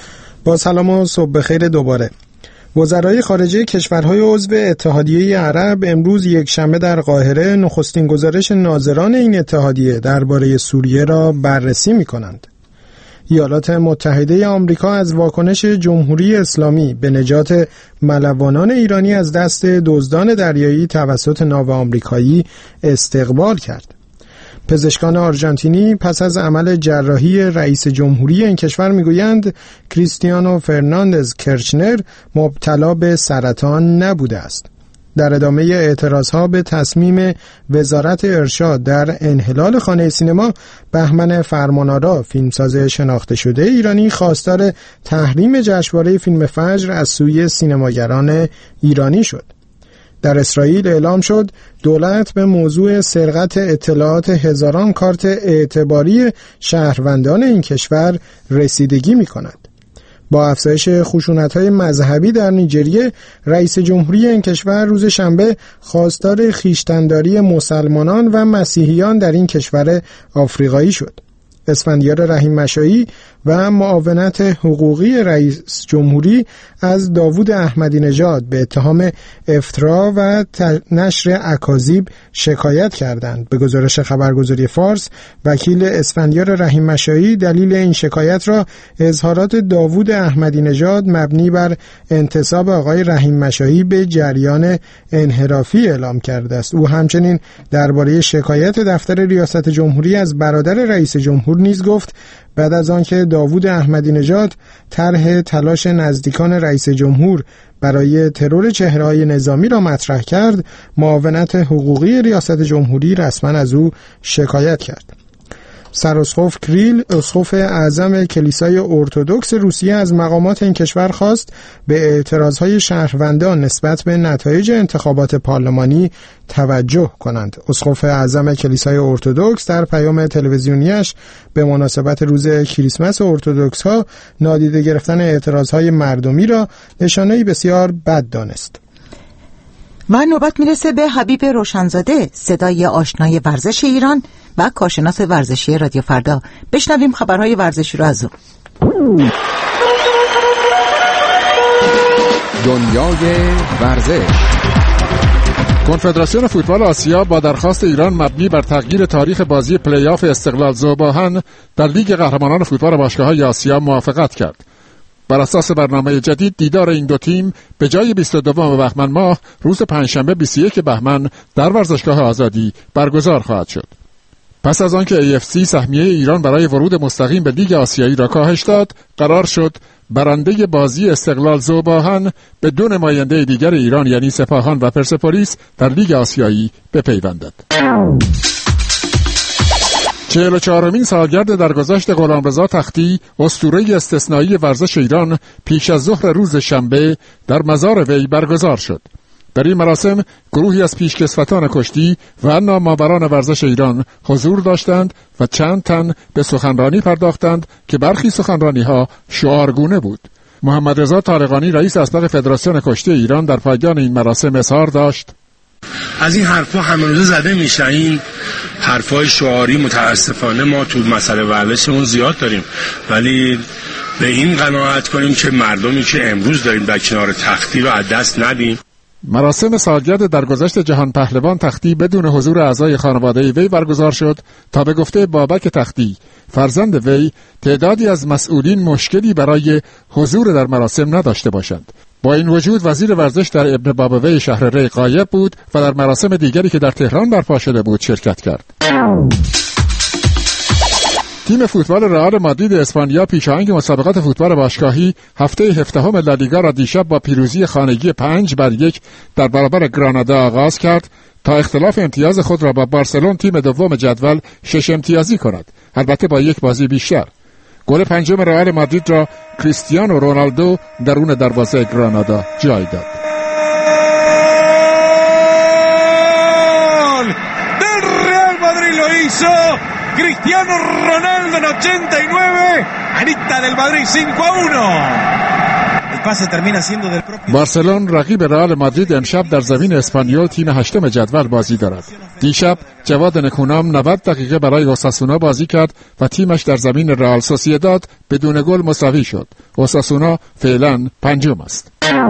با سلام و صبح بخیر دوباره. وزرای خارجه کشورهای عضو اتحادیه عرب امروز یکشنبه در قاهره نخستین گزارش ناظران این اتحادیه درباره سوریه را بررسی می‌کنند. ایالات متحده آمریکا از واکنش جمهوری اسلامی به نجات ملوانان ایرانی از دست دزدان دریایی توسط ناو آمریکایی استقبال کرد. پزشکان آرژانتینی پس از عمل جراحی رئیس جمهوری این کشور میگویند کریستیانو فرناندز کرچنر مبتلا به سرطان نبوده است. در ادامه اعتراضها به تصمیم وزارت ارشاد در انحلال خانه سینما، بهمن فرمانآرا فیلمساز شناخته شده ایرانی خواستار تحریم جشنواره فیلم فجر از سوی سینماگران ایرانی شد. در اسرائیل اعلام شد دولت به موضوع سرقت اطلاعات هزاران کارت اعتباری شهروندان این کشور رسیدگی می کند. با افزایش خشونت‌های مذهبی در نیجریه، رئیس جمهوری این کشور روز شنبه خواستار خویشتن‌داری مسلمانان و مسیحیان در این کشور آفریقایی شد. اسفندیار رحیم مشایی و معاونت حقوقی رئیس جمهوری از داوود احمدی نژاد به اتهام افترا و نشر اکاذیب شکایت کردند. به گزارش خبرگزاری فارس، وکیل اسفندیار رحیم مشایی دلیل این شکایت را اظهارات داوود احمدی نژاد مبنی بر انتساب آقای رحیم مشایی به جریان انحرافی اعلام کرده است. او همچنین درباره شکایت دفتر ریاست جمهوری از برادر رئیس جمهور نیز گفت بعد از آنکه داوود احمدی نژاد طرح تلاش نزدیکان رئیس جمهور برای ترور چهره‌های نظامی را مطرح کرد، معاونت حقوقی ریاست جمهوری رسما از او شکایت کرد. سراسخوف کریل، اسقف اعظم کلیسای ارتدوکس روسیه، از مقامات این کشور خواست به اعتراضهای شهروندان نسبت به نتایج انتخابات پارلمانی توجه کنند. اسقف اعظم کلیسای ارتدوکس در پیام تلویزیونیش به مناسبت روز کریسمس ارتدوکس ها نادیده گرفتن اعتراضهای مردمی را نشانه‌ای بسیار بد دانست. و نوبت میرسه به حبیب روشنزاده، صدای آشنای ورزش ایران و کارشناس ورزشی رادیو فردا. بشنویم خبرهای ورزشی رو از او. دنیای ورزش. کنفدراسیون فوتبال آسیا با درخواست ایران مبنی بر تغییر تاریخ بازی پلی آف استقلال ذوباهن در لیگ قهرمانان فوتبال باشگاه‌های آسیا موافقت کرد. بر اساس برنامه جدید دیدار این دو تیم به جای 22 بهمن ماه روز پنجشنبه 21 بهمن در ورزشگاه آزادی برگزار خواهد شد. پس از آنکه AFC سهمیه ایران برای ورود مستقیم به لیگ آسیایی را کاهش داد، قرار شد برنده بازی استقلال ذوباهن به دو نماینده دیگر ایران یعنی سپاهان و پرسپولیس در لیگ آسیایی بپیوندد. 44مین سالگرد درگذشت غلامرضا تختی، اسطوره استثنایی ورزش ایران، پیش از ظهر روز شنبه در مزار وی برگزار شد. در این مراسم گروهی از پیشکسوتان کشتی و نامآوران ورزش ایران حضور داشتند و چند تن به سخنرانی پرداختند که برخی سخنرانی‌ها شعارگونه بود. محمد رضا طارقانی، رئیس اسبق فدراسیون کشتی ایران، در پایان این مراسم اظهار داشت: از این حرفا همه روزه زده میشه. این حرفای شعاری متاسفانه ما تو مسئله ورزشمون زیاد داریم، ولی به این قناعت کنیم که مردمی که امروز داریم در کنار تختی رو از دست ندیم. مراسم سالگرد درگذشت جهان پهلوان تختی بدون حضور اعضای خانواده وی برگزار شد تا به گفته بابک تختی، فرزند وی، تعدادی از مسئولین مشکلی برای حضور در مراسم نداشته باشند. با این وجود وزیر ورزش در ابن بابوی شهر ری غایب بود و در مراسم دیگری که در تهران برپا شده بود شرکت کرد. تیم فوتبال رئال مادرید اسپانیا پیشاهنگ مسابقات فوتبال باشگاهی هفته 17 لالیگا را دیشب با پیروزی خانگی 5-1 در برابر گرانادا آغاز کرد تا اختلاف امتیاز خود را با بارسلون تیم دوم جدول 6 امتیازی کند، البته با یک بازی بیشتر. گل پنجم رئال مادرید را کریستیانو رونالدو درون دروازه گرانادا جای داد. hizo Cristiano Ronaldo en 89. Anita del Madrid 5-1. بارسلون رقیب رئال مادرید امشب در زمین اسپانیول تیم هشتم جدول بازی دارد. دیشب جواد نکونام 90 دقیقه برای اوساسونا بازی کرد و تیمش در زمین رئال سوسییداد بدون گل مساوی شد. اوساسونا فعلا پنجم است.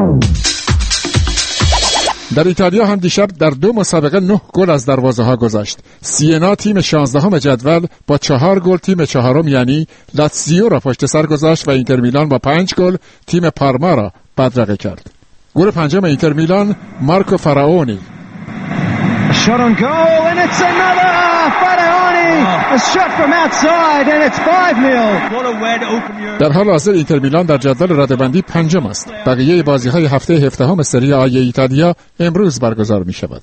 در ایتالیا هم دیشب در 2 مسابقه 9 گل از دروازه ها گذشت. سینا تیم 16 جدول با 4 گل تیم 4 یعنی لاتزیو را پشت سر گذاشت و اینتر میلان با 5 گل تیم پارما را بدرقه کرد. گل پنجم اینتر میلان مارکو فراونی. Shot on goal and it's another Faraoni. A shot from outside and it's 5-0. What a way to open your... در حال حاضر اینتر میلان در جدول رده‌بندی پنجم است. بقیه بازی‌های هفته 17 سری آ ایتالیا امروز برگزار می‌شود.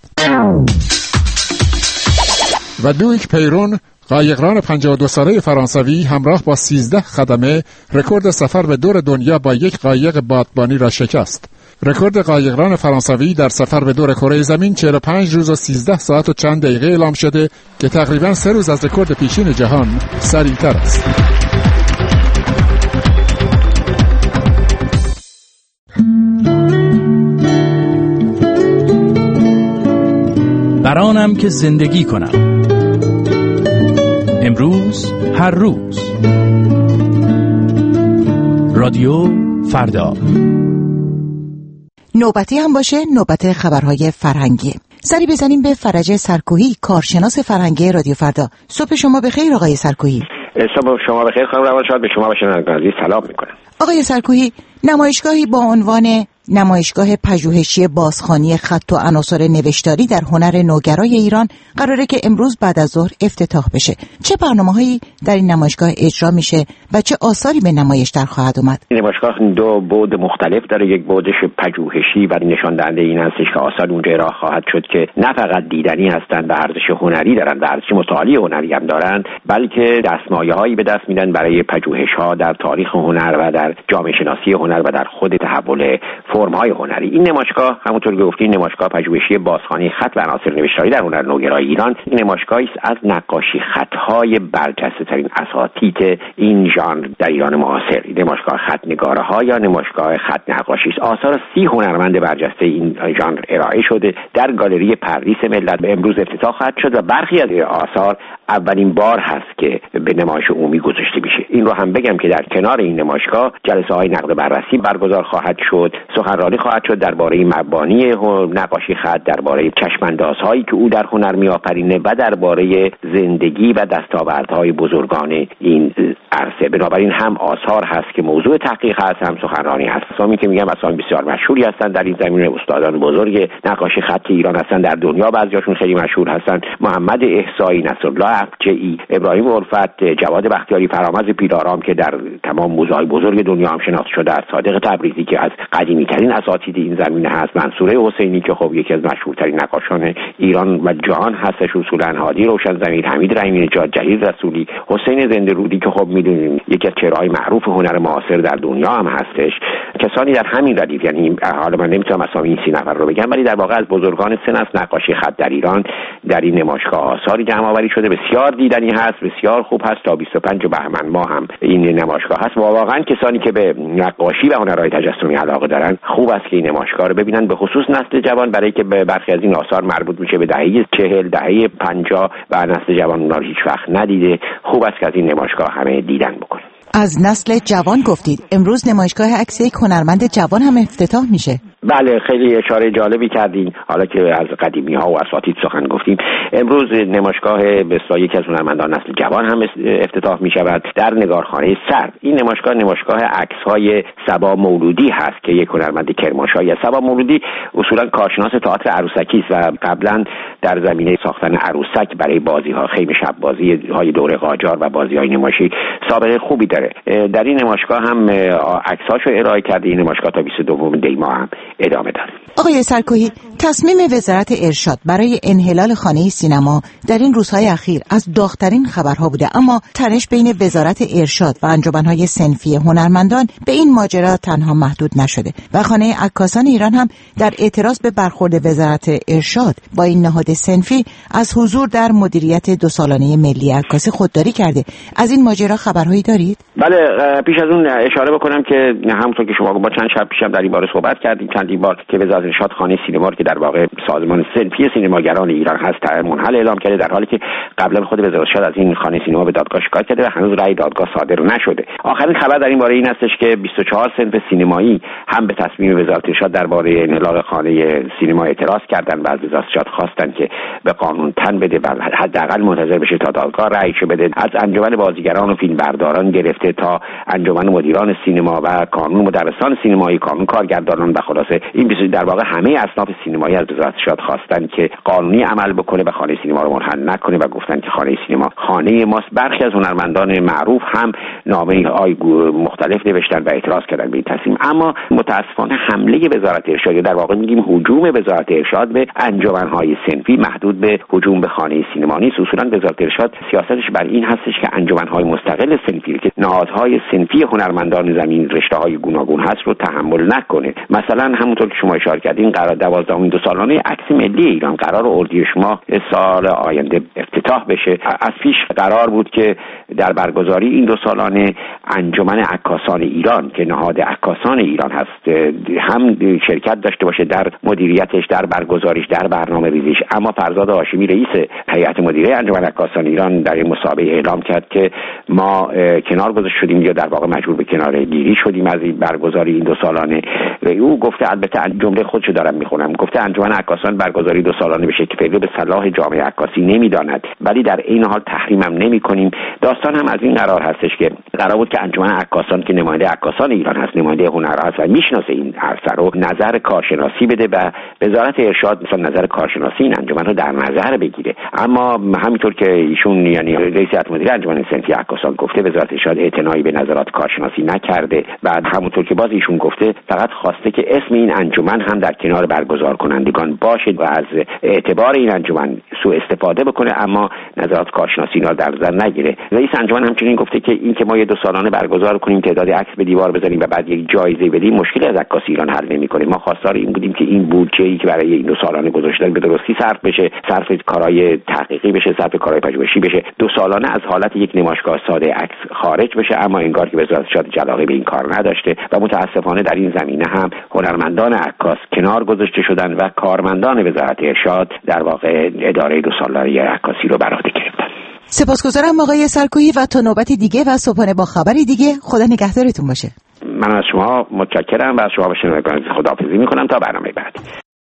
و لویک پیرون قایقران 52 ساله فرانسوی همراه با 13 خدمه رکورد سفر به دور دنیا با یک قایق بادبانی را شکست. رکورد قایقران فرانسوی در سفر به دور کره زمین 45 روز و 13 ساعت و چند دقیقه اعلام شده که تقریباً 3 روز از رکورد پیشین جهان سریع‌تر است. برانم که زندگی کنم. امروز هر روز. رادیو فردا. نوبتی هم باشه نوبت خبرهای فرهنگی. سری بزنیم به فرج سرکوهی، کارشناس فرهنگی رادیو فردا. صبح شما بخیر آقای سرکوهی. صبح شما بخیر خانم روانشاد. به شما و شنوندگان عزیز سلام میکنم. آقای سرکوهی، نمایشگاهی با عنوان نمایشگاه پژوهشی بازخوانی خط و عناصر نوشتاری در هنر نوگرای ایران قراره که امروز بعد از ظهر افتتاح بشه. چه برنامه‌هایی در این نمایشگاه اجرا میشه و چه آثاری به نمایش در خواهد اومد؟ این نمایشگاه 2 بعد مختلف داره. یک بعدش پژوهشی و نشان دهنده این هستش که آثار اونجا ارائه خواهد شد که نه فقط دیدنی هستند و ارزش هنری دارن و ارزش مطالعه هنری هم دارن، بلکه دستمایه‌هایی به دست میدن برای پژوهش‌ها در تاریخ هنر و در جامعه شناسی هنر و در خود تحول فرم‌های هنری. این نمایشگاه همونطور که گفتین نمایشگاه پژوهشی بازخوانی خط و عناصر نوشتاری در هنر نوگرای ایران، این نمایشگاهی است از نقاشی خط‌های برجسته‌ترین اساتید این ژانر در ایران معاصر. این نمایشگاه خط‌نگاره‌ها یا نمایشگاه خط نقاشی است. آثار 30 هنرمند برجسته این ژانر ارائه شده در گالری پردیس ملت. امروز افتتاح خواهد شد و برخی از آثار اولین بار هست که به نمایش عمومی گذاشته میشه. این رو هم بگم که در کنار این نمایشگاه جلسه‌های نقد بررسی برگزار خواهد شد، سخنرانی خواهد شد درباره مبانی نقاشی خط، درباره چشم‌اندازهایی که او در هنر می‌آفرینه و درباره زندگی و دستاوردهای بزرگان این عرصه. بنابراین هم آثار هست که موضوع تحقیق هست، هم سخنرانی هست. اسامی که میگم اسامی بسیار مشهوری هستند در این زمینه، استادان بزرگ نقاشی خط ایران هستند، در دنیا بعضیاشون خیلی مشهور هستند. محمد احصایی، نصرالله افجعی، ابراهیم الفت، جواد بختیاری فرامرز پیلارام که در تمام موزه‌های بزرگ دنیا هم شناخته شده است، صادق تبریزی که از قدیمی‌ترین اساتید این زمینه هست، منصور حسینی که خب یکی از مشهورترین نقاشان ایران و جهان هستش اصولاً، هادی روشن‌ضمیر، حمید رحیمی نژاد، جلیل رسولی، حسین زنده رودی که خب می‌دونید یکی از چهره‌های معروف هنر معاصر در دنیا هم هستش. کسانی در همین ردیف، یعنی حالا من نمی‌تونم اسامی این 30 نفر رو بگم، ولی در واقع از بزرگان سن است نقاشی خط در ایران در این نمایشگاه آثاری جمع‌آوری شده، بسیار دیدنی هست، بسیار خوب هست. تا 25 بهمن ماه هم این نمایشگاه هست و واقعاً کسانی که به نقاشی و هنرهای تجسمی علاقه دارن خوب است که این نمایشگاه رو ببینن، به خصوص نسل جوان، برای که به برخی از این آثار مربوط میشه به دهه 40 دهه 50 و نسل جوان اونها رو هیچ وقت ندیده. خوب است که از این نمایشگاه همه دیدن بکنه. از نسل جوان گفتید، امروز نمایشگاه عکس یک هنرمند جوان هم افتتاح میشه. بله، خیلی اشاره جالبی کردین. حالا که از قدیمی ها و اساتید سخن گفتیم، امروز نمایشگاه به اصطلاح یکی از هنرمندان نسل جوان هم افتتاح می شود در نگارخانه سرد. این نمایشگاه عکس های صبا مولودی هست که یک هنرمند کرمانشاهی است. صبا مولودی اصولا کارشناس تئاتر عروسکی است و قبلا در زمینه ساختن عروسک برای بازی ها، خیمه شب بازی های دوره قاجار و بازی های نمایشی سابقه خوبی داره. در این نمایشگاه هم عکساشو ارائه کرده. این نمایشگاه تا 22 دی ماه هم ادامه داره. آقای سرکوهی، تصمیم وزارت ارشاد برای انحلال خانه سینما در این روزهای اخیر از داغ‌ترین خبرها بوده، اما تنش بین وزارت ارشاد و انجمن‌های صنفی هنرمندان به این ماجرا تنها محدود نشده و خانه عکاسان ایران هم در اعتراض به برخورد وزارت ارشاد با این نهاد صنفی از حضور در مدیریت 2 سالانه ملی عکاسی خودداری کرده. از این ماجرا خبرهایی دارید؟ بله، پیش از اون اشاره بکنم که همونطور که شما با چند شب پیشم در این باره صحبت کردیم چندین بار که وزارت ارشاد خانه سینما که در واقع سازمان صنفی سینماگران ایران هست منحل اعلام کرده، در حالی که قبلا خود وزارت ارشاد از این خانه سینما به دادگاه شکایت کرده و هنوز رأی دادگاه صادر نشده. آخرین خبر در این باره این هستش که 24 صنف سینمایی هم به تصمیم وزارت ارشاد درباره انحلال خانه سینما اعتراض کردن و از وزارت ارشاد خواستن که به قانون تن بده و حداقل منتظر بشه تا دادگاه رأیشو بده. از انجمن بازیگران و فیلمبرداران گرفته تا انجمن مدیران سینما و کانون مدرسان سینمایی، کانون کارگردانان و خلاصه این در واقع همه اصناف سینمایی از وزارت ارشاد خواستن که قانونی عمل بکنه و خانه سینما رو منحل نکنه و گفتن که خانه سینما خانه ماست. برخی از هنرمندان معروف هم نامه‌های مختلف نوشتن و اعتراض کردن به این تصمیم، اما متاسفانه حمله وزارت ارشاد، در واقع میگیم هجوم وزارت ارشاد به انجمن‌های صنفی محدود به هجوم به خانه سینما نیست. اصولاً وزارت ارشاد سیاستش بر این هستش که انجمن‌های مستقل صنفی که نهادهای صنفی هنرمندان زمین رشته‌های گوناگون هست رو تحمل نکنه. مثلا همونطور که شما اشاره کردین قرار 12مین 2 سالانه عکس ملی ایران قرار اردیبهشت ماه سال آینده افتتاح بشه. از پیش قرار بود که در برگزاری این 2 سالانه انجمن عکاسان ایران که نهاد عکاسان ایران هست هم شرکت داشته باشه در مدیریتش، در برگزاریش، در برنامه‌ریزیش. اما فرزاد هاشمی رئیس هیئت مدیره انجمن عکاسان ایران در این مسابقه اعلام کرد که ما کنار گذاشته شدیم یا در واقع مجبور به کناره‌گیری شدیم از این برگزاری این 2 سالانه. او گفته، البته جمله خودشو دارم میخونم، گفته انجمن عکاسان برگزاری 2 سالانه بشه که فعلا به صلاح جامعه عکاسی نمیداند، ولی در این حال تحریمم نمی‌کنیم. داستان هم از این قرار هستش که قرار بود که انجمن عکاسان که نماینده عکاسان ایران هست، نماینده هنر هست و میشناسه این عرصه رو، نظر کارشناسی بده و وزارت ارشاد مثلا نظر کارشناسی این انجمن رو در نظر بگیره. اما همینطور که ایشون یعنی رئیس هیئت مدیره انجمن صنفی عکاسان گفته، وزارت ارشاد اعتنایی به نظرات کارشناسی نکرده و همونطور که باز ایشون گفته فقط خواسته که اسم این انجمن هم در کنار برگزار کنندگان باشه و از اعتبار این انجمن سوء استفاده بکنه، اما نظرات کارشناسی اینا در نظر نگیره. رئیس انجمن همچنین گفته که این که ما یه 2 سالانه برگزار کنیم، تعداد عکس به دیوار بزنیم و بعد یک جایزه بدیم، مشکلی از عکاسی ایران حل نمی‌کنه. ما خواستار این بودیم که این بودجه‌ای که برای این 2 سالانه گذاشتن به درستی صرف بشه، صرف کارهای تحقیقی بشه، صرف کارهای پژوهشی بشه. 2 سالانه از حالت یک نمایشگاه ساده عکس خارج بشه، اما انگار که وزارت ارشاد جلاقه به این کار نداشته و متاسفانه در این زمینه هم هنرمندان عکاس کنار گذاشته شدن و کارمندان وزارت ارشاد در واقع اداره 2 سالانه عکاسی رو بر عهده گرفتن. سپاسگزارم آقای سرکوهی و تا نوبتی دیگه و صبحانه با خبری دیگه. خدا نگهدارتون باشه. من از شما متشکرم و از شما به شنوندگان خداحافظی میکنم تا برنامه بعد.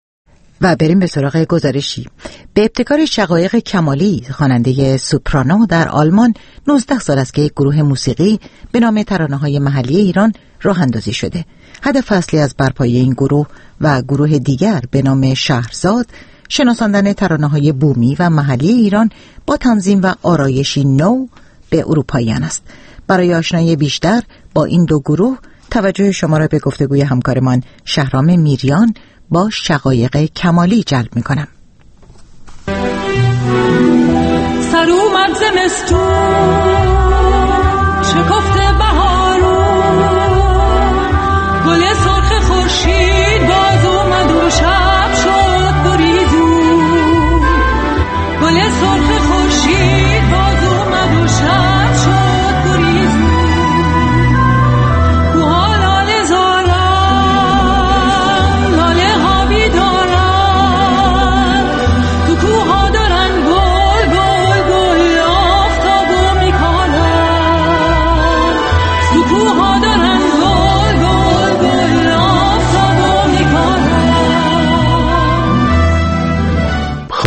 و بریم به سراغ گزارشی. به ابتکار شقایق کمالی، خواننده سوپرانو در آلمان، 19 سال است که یک گروه موسیقی به نام ترانه‌های محلی ایران راه اندازی شده. هدف اصلی از برپایی این گروه و گروه دیگر به نام شهرزاد، شناساندن ترانه‌های بومی و محلی ایران با تنظیم و آرایشی نو به اروپاییان است. برای آشنایی بیشتر با این 2 گروه توجه شما را به گفتگوی همکارمان شهرام میریان با شقایق کمالی جلب می‌کنم. سر اومد زمستون شکفته بهارون، گل سرخ خورشید باز اومد و شب شد گریزون، گل سرخ خورشید باز اومد و شب شد گریزون، کوها لاله زارن لاله ها بیدارن، تو کوها دارن گل گل گل آفتابو میکنن،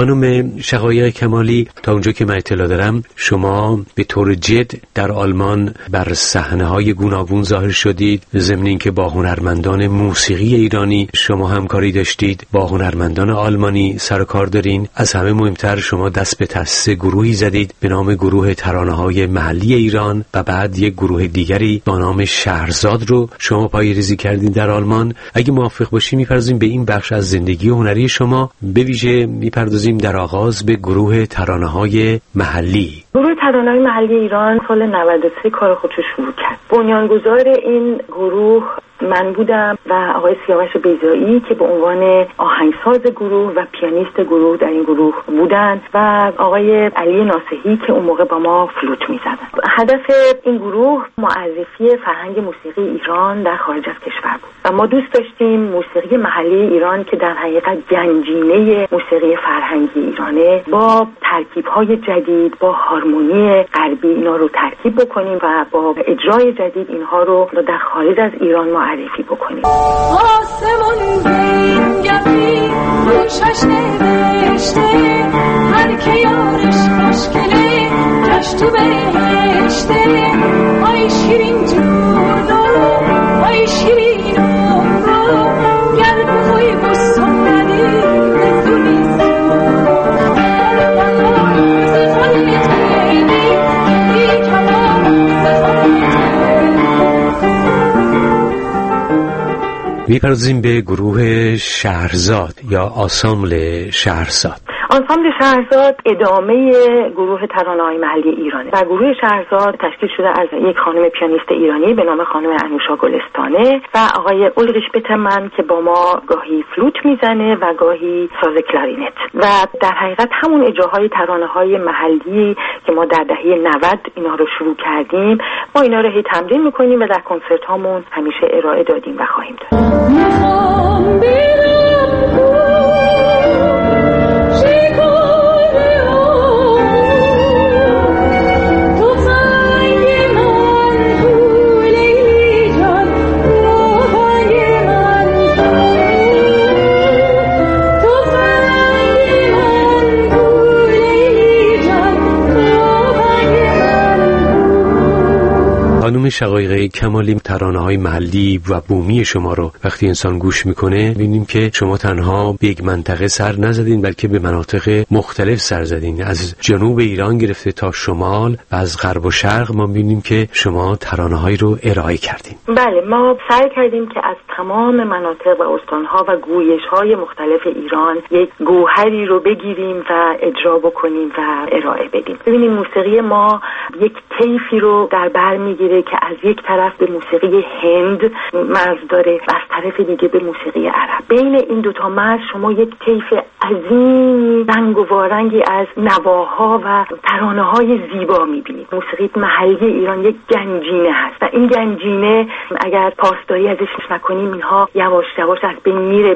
خانم شقایق کمالی، تا اونجا که من اطلاع دارم شما به طور جد در آلمان بر صحنه‌های گوناگون ظاهر شدید، ضمن اینکه با هنرمندان موسیقی ایرانی شما همکاری داشتید، با هنرمندان آلمانی سر و کار دارین. از همه مهمتر شما دست به تأسیس گروهی زدید به نام گروه ترانه‌های محلی ایران و بعد یک گروه دیگری با نام شهرزاد رو شما پایه‌ریزی کردین در آلمان. اگه موافق باشی می‌پردازیم به این بخش از زندگی هنری شما، به ویژه می‌پردازیم در آغاز به گروه ترانه‌های محلی. گروه ترانه‌های محلی ایران سال 93 کار خودش شروع کرد. بنیانگذار این گروه من بودم و آقای سیاوش بیضایی که به عنوان آهنگساز گروه و پیانیست گروه در این گروه بودند و آقای علی ناصحی که اون موقع با ما فلوت می‌زدن. هدف این گروه معرفی فرهنگ موسیقی ایران در خارج از کشور بود و ما دوست داشتیم موسیقی محلی ایران که در حقیقت گنجینه موسیقی فرهنگی ایرانه با ترکیب‌های جدید، با هارمونی غربی اینا رو ترکیب بکنیم و با اجرای جدید اینها رو در خارج از ایران معرفی بکنیم. آسمون بینگبی روشش نوشته هر که یارش مشکله جشت تو بهشته آی شیرین جونو آی شیرین عمرو گر بخوی بسون ندی بزونی می‌پردازیم به گروه شهرزاد یا آنسامبل شهرزاد. آنسامبل شهرزاد ادامه گروه ترانه‌های محلی ایرانه و گروه شهرزاد تشکیل شده از یک خانم پیانیست ایرانی به نام خانم انوشا گلستانه و آقای اولریش بتمن که با ما گاهی فلوت میزنه و گاهی ساز کلارینت و در حقیقت همون اجراهای ترانه‌های محلی که ما در دهه 90 اینا رو شروع کردیم ما اینا رو هی تمرین می‌کنیم و در کنسرت هامون همیشه ارائه دادیم و خواهیم داد. خانم شقایق کمالی، ترانه‌های محلی و بومی شما رو وقتی انسان گوش میکنه می‌بینیم که شما تنها به یک منطقه سر نزدین بلکه به مناطق مختلف سر زدین، از جنوب ایران گرفته تا شمال و از غرب و شرق ما می‌بینیم که شما ترانه‌هایی رو ارائه کردین. بله، ما سعی کردیم که از تمام مناطق و استان‌ها و گویش‌های مختلف ایران یک گوهری رو بگیریم و اجرا بکنیم و ارائه بدیم. ببینید موسیقی ما یک طیفی رو در بر میگیره که از یک طرف به موسیقی هند مرز داره و از طرف دیگه به موسیقی عرب. بین این دوتا مرز شما یک طیف عظیم رنگ و وارنگی از نواها و ترانه‌های زیبا میبینید. موسیقی محلی ایران یک گنجینه هست و این گنجینه اگر پاسداری ازش نکنیم اینها یواش یواش از بین میره.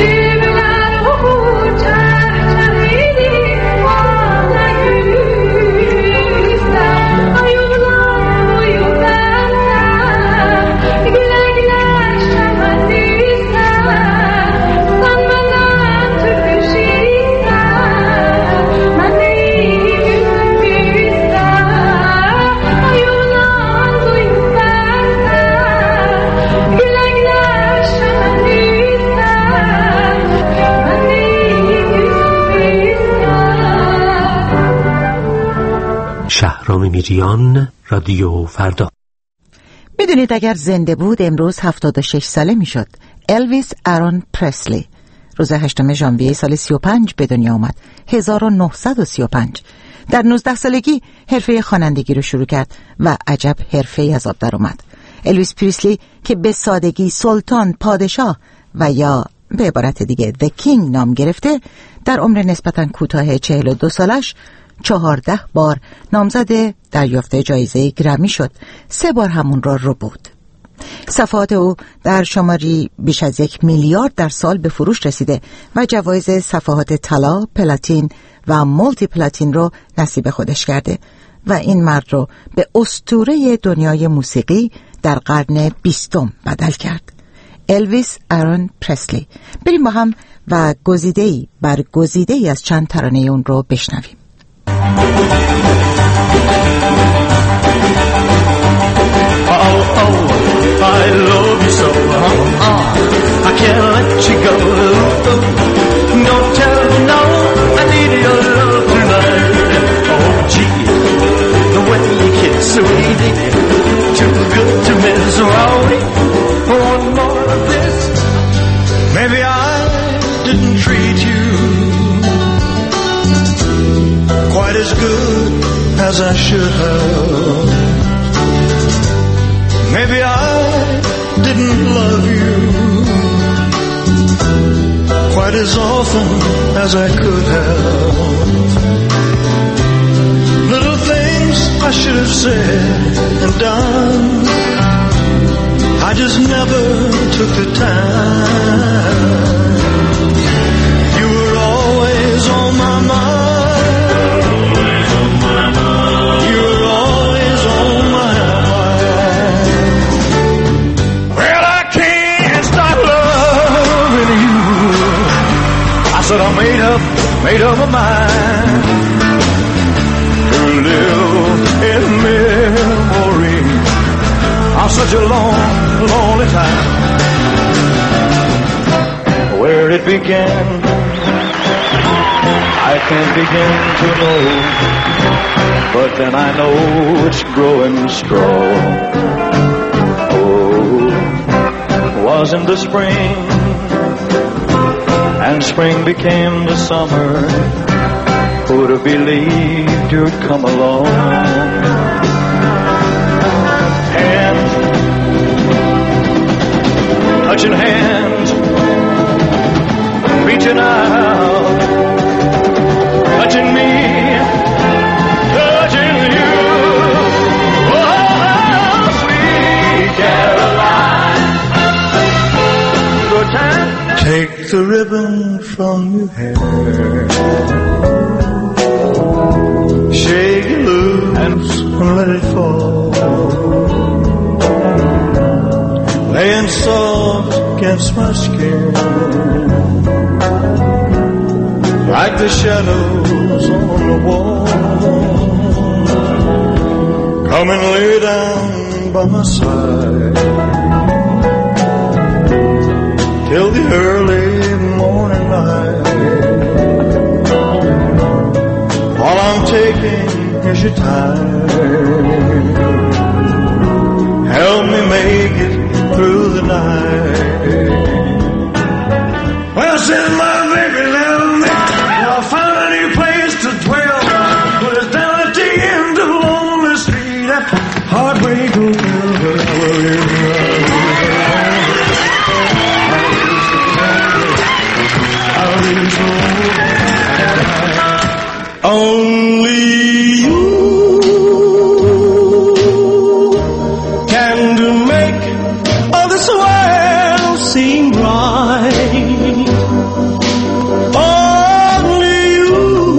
شهرام میریان، رادیو فردا. میدونید اگر زنده بود امروز 76 ساله میشد. الویس آرون پرسلی روز 8 ژانویه سال 35 به دنیا آمد. 1935 در 19 سالگی حرفه خوانندگی رو شروع کرد و عجب حرفه‌ای از آب در اومد. الویس پریسلی که به سادگی سلطان، پادشاه و یا به عبارت دیگه The King نام گرفته، در عمر نسبتاً کوتاه 42 سالش 14 بار نامزد دریافت جایزه گرمی شد. 3 بار همون رو بود. صفحات او در شماری بیش از 1 میلیارد در سال به فروش رسیده و جوایز صفحات طلا، پلاتین و مولتی پلاتین رو نصیب خودش کرده و این مرد رو به اسطوره دنیای موسیقی در قرن 20 بدل کرد. الویس آرون پرسلی. بریم با هم و گزیده‌ای بر گزیده‌ای از چند ترانه اون رو بشنویم. I love you so, I can't let you go. Don't tell me no, I need your love tonight. Oh gee, the way you kiss, sweetie, too good to miss. Rowdy, one more of this. Maybe I didn't treat you quite as good as I should have. Maybe I didn't love you quite as often as I could have. Little things I should have said and done, I just never took the time. You were always on my mind. I made up my mind to live in memory of such a long, lonely time. Where it began, I can't begin to know, but then I know it's growing strong. Oh, was in the spring, and spring became the summer. Who'd have believed you'd come along? Hands, touching hands, reaching out, touching me, touching you. Oh, sweet Caroline, good time. Take the ribbon from your hair, shake it loose and let it fall, laying soft against my skin, like the shadows on the wall. Come and lay down by my side till the early morning light. All I'm taking is your time. Help me make it through the night. Well, since my baby left me, I'll find a new place to dwell. But it's down at the end of Lonely Street, that Heartbreak Hotel. Only you can make all this world seem right. Only you.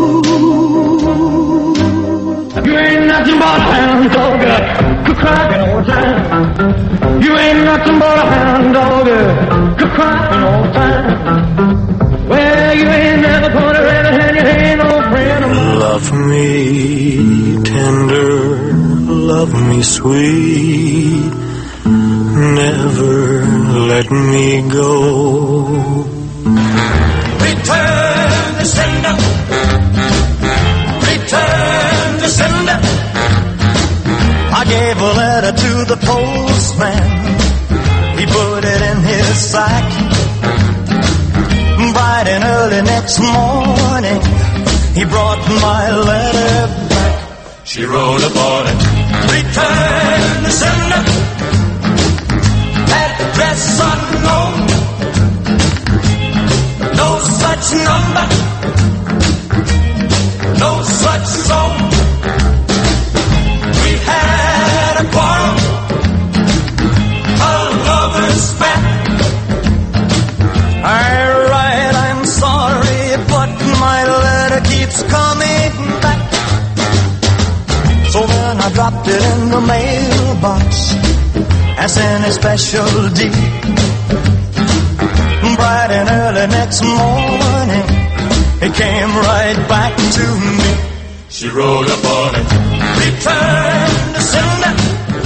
You ain't nothing but a hound dog, crying all the time. You ain't nothing but a hound dog, crying all the time. Well, you ain't never gonna let it hand your hand on friend of mine. Love me tender, love me sweet, never let me go. Return the sender, return the sender. I gave a letter to the postman, he put it in his sack. Bright and early next morning, he brought my letter back. She wrote upon it, return the sender, address unknown, no such number, no such song. We had a quarrel, a lover's spat. I'm sorry, but my letter keeps coming back. So then I dropped it in the mailbox as in a special deed. bright and early next morning, it came right back to me. She rolled up on it, return to sender.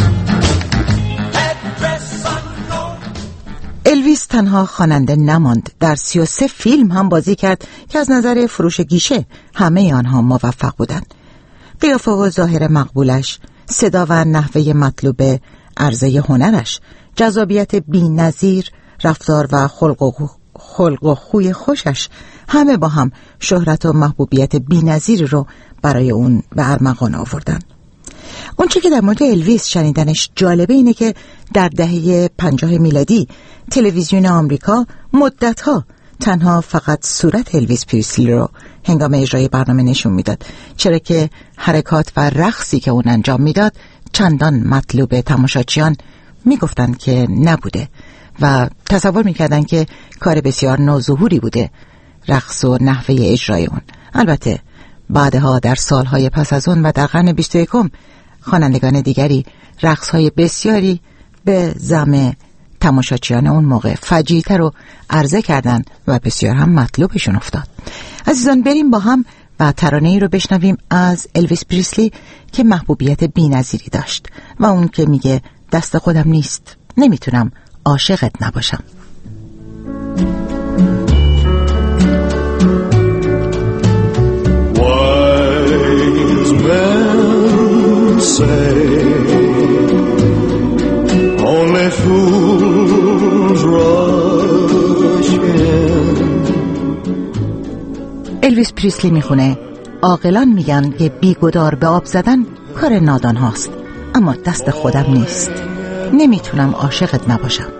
الویس تنها خواننده نماند، در 33 فیلم هم بازی کرد که از نظر فروش گیشه همه آنها موفق بودند. قیافه و ظاهر مقبولش، صدا و نحوه مطلوب عرضه هنرش، جذابیت بی‌نظیر، رفتار و خلق و خوی خوشش، همه با هم شهرت و محبوبیت بی‌نظیری رو برای اون به ارمغان آوردن. اون چه که در مورد الویس شنیدنش جالبه اینه که در دهه 50 میلادی تلویزیون آمریکا مدتها تنها فقط صورت الویس پریسلی رو هنگام اجرای برنامه نشون میداد، چرا که حرکات و رقصی که اون انجام میداد چندان مطلوب تماشاچیان میگفتن که نبوده و تصور میکردن که کار بسیار نوظهوری بوده رقص و نحوه اجرای اون. البته بعدها در سالهای پس از اون و در قرن 21 خوانندگان دیگری رقصهای بسیاری به زعم تماشاچیان اون موقع فجیع‌تر رو عرضه کردن و بسیار هم مطلوبشون افتاد. عزیزان، بریم با هم و ترانه‌ای رو بشنویم از الویس پریسلی که محبوبیت بی‌نظیری داشت و اون که میگه دست خودم نیست، نمیتونم عاشقت نباشم. Wise men say only fools rush in. الویس پریسلی میخونه عاقلان میگن که بیگدار به آب زدن کار نادان هاست، اما دست خودم نیست، نمیتونم عاشقت نباشم.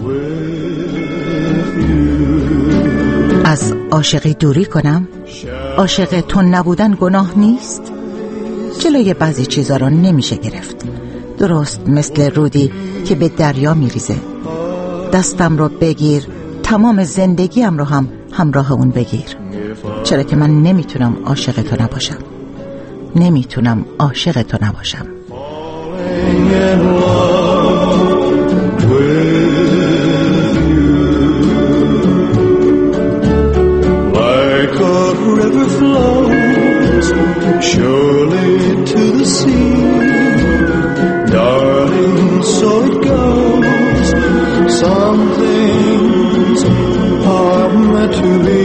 از عاشقی دوری کنم؟ عاشق تو نبودن گناه نیست؟ جلوی بعضی چیزا رو نمیشه گرفت، درست مثل رودی که به دریا میریزه. دستم رو بگیر، تمام زندگیم رو هم همراه اون بگیر، چرا که من نمیتونم عاشق تو نباشم، نمیتونم عاشق تو نباشم. River flows surely to the sea, darling, so it goes. Some things are meant to be.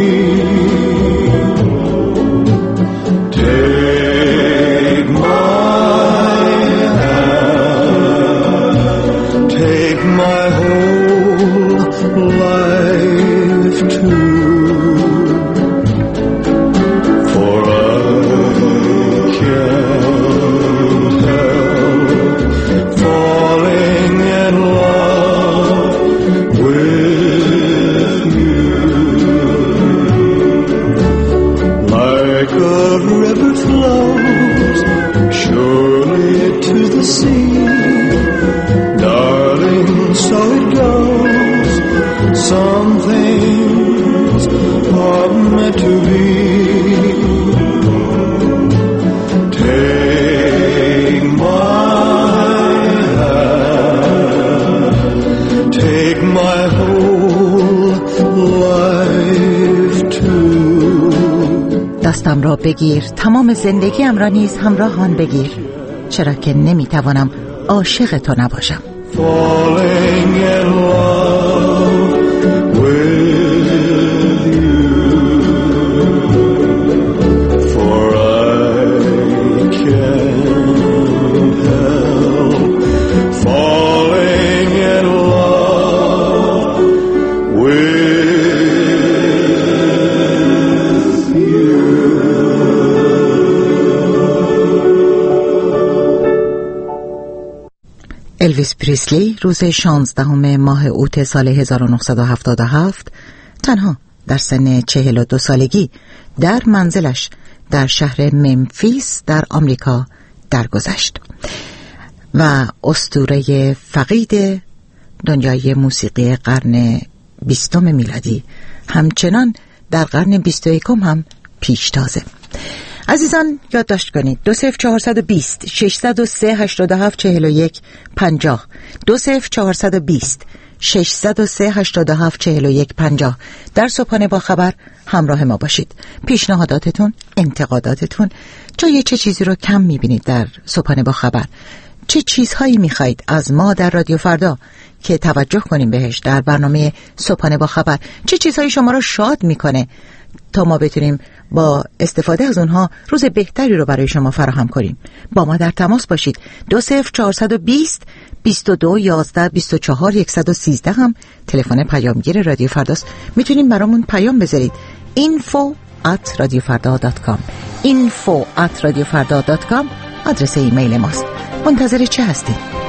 Take my hand, take my whole life too. دستم را بگیر، تمام زندگیم را نیز همراهان بگیر، چرا که نمیتوانم عاشق تو نباشم. Falling in love with you, for I can't help falling in love with الویس پریسلی روز 16 ماه اوت سال 1977 تنها در سن 42 سالگی در منزلش در شهر ممفیس در آمریکا درگذشت و اسطوره فقید دنیای موسیقی قرن 20 میلادی همچنان در قرن 21 هم پیشتازه. عزیزان یادداشت کنید 20420 603 87 41 50 20420 603-87-41-50. در صبحانه با خبر همراه ما باشید. پیشنهاداتتون، انتقاداتتون، جای چه چیزی رو کم میبینید در صبحانه با خبر؟ چه چیزهایی میخواید از ما در رادیو فردا که توجه کنیم بهش در برنامه صبحانه با خبر؟ چه چیزهایی شما رو شاد میکنه تا ما بتونیم با استفاده از اونها روز بهتری رو برای شما فراهم کنیم؟ با ما در تماس باشید. 20420 22 11 24 113 هم تلفن پیامگیر رادیو فرداست. میتونید برامون پیام بذارید. info@radiofarda.com info@radiofarda.com آدرس ایمیل ماست. منتظر چه هستید؟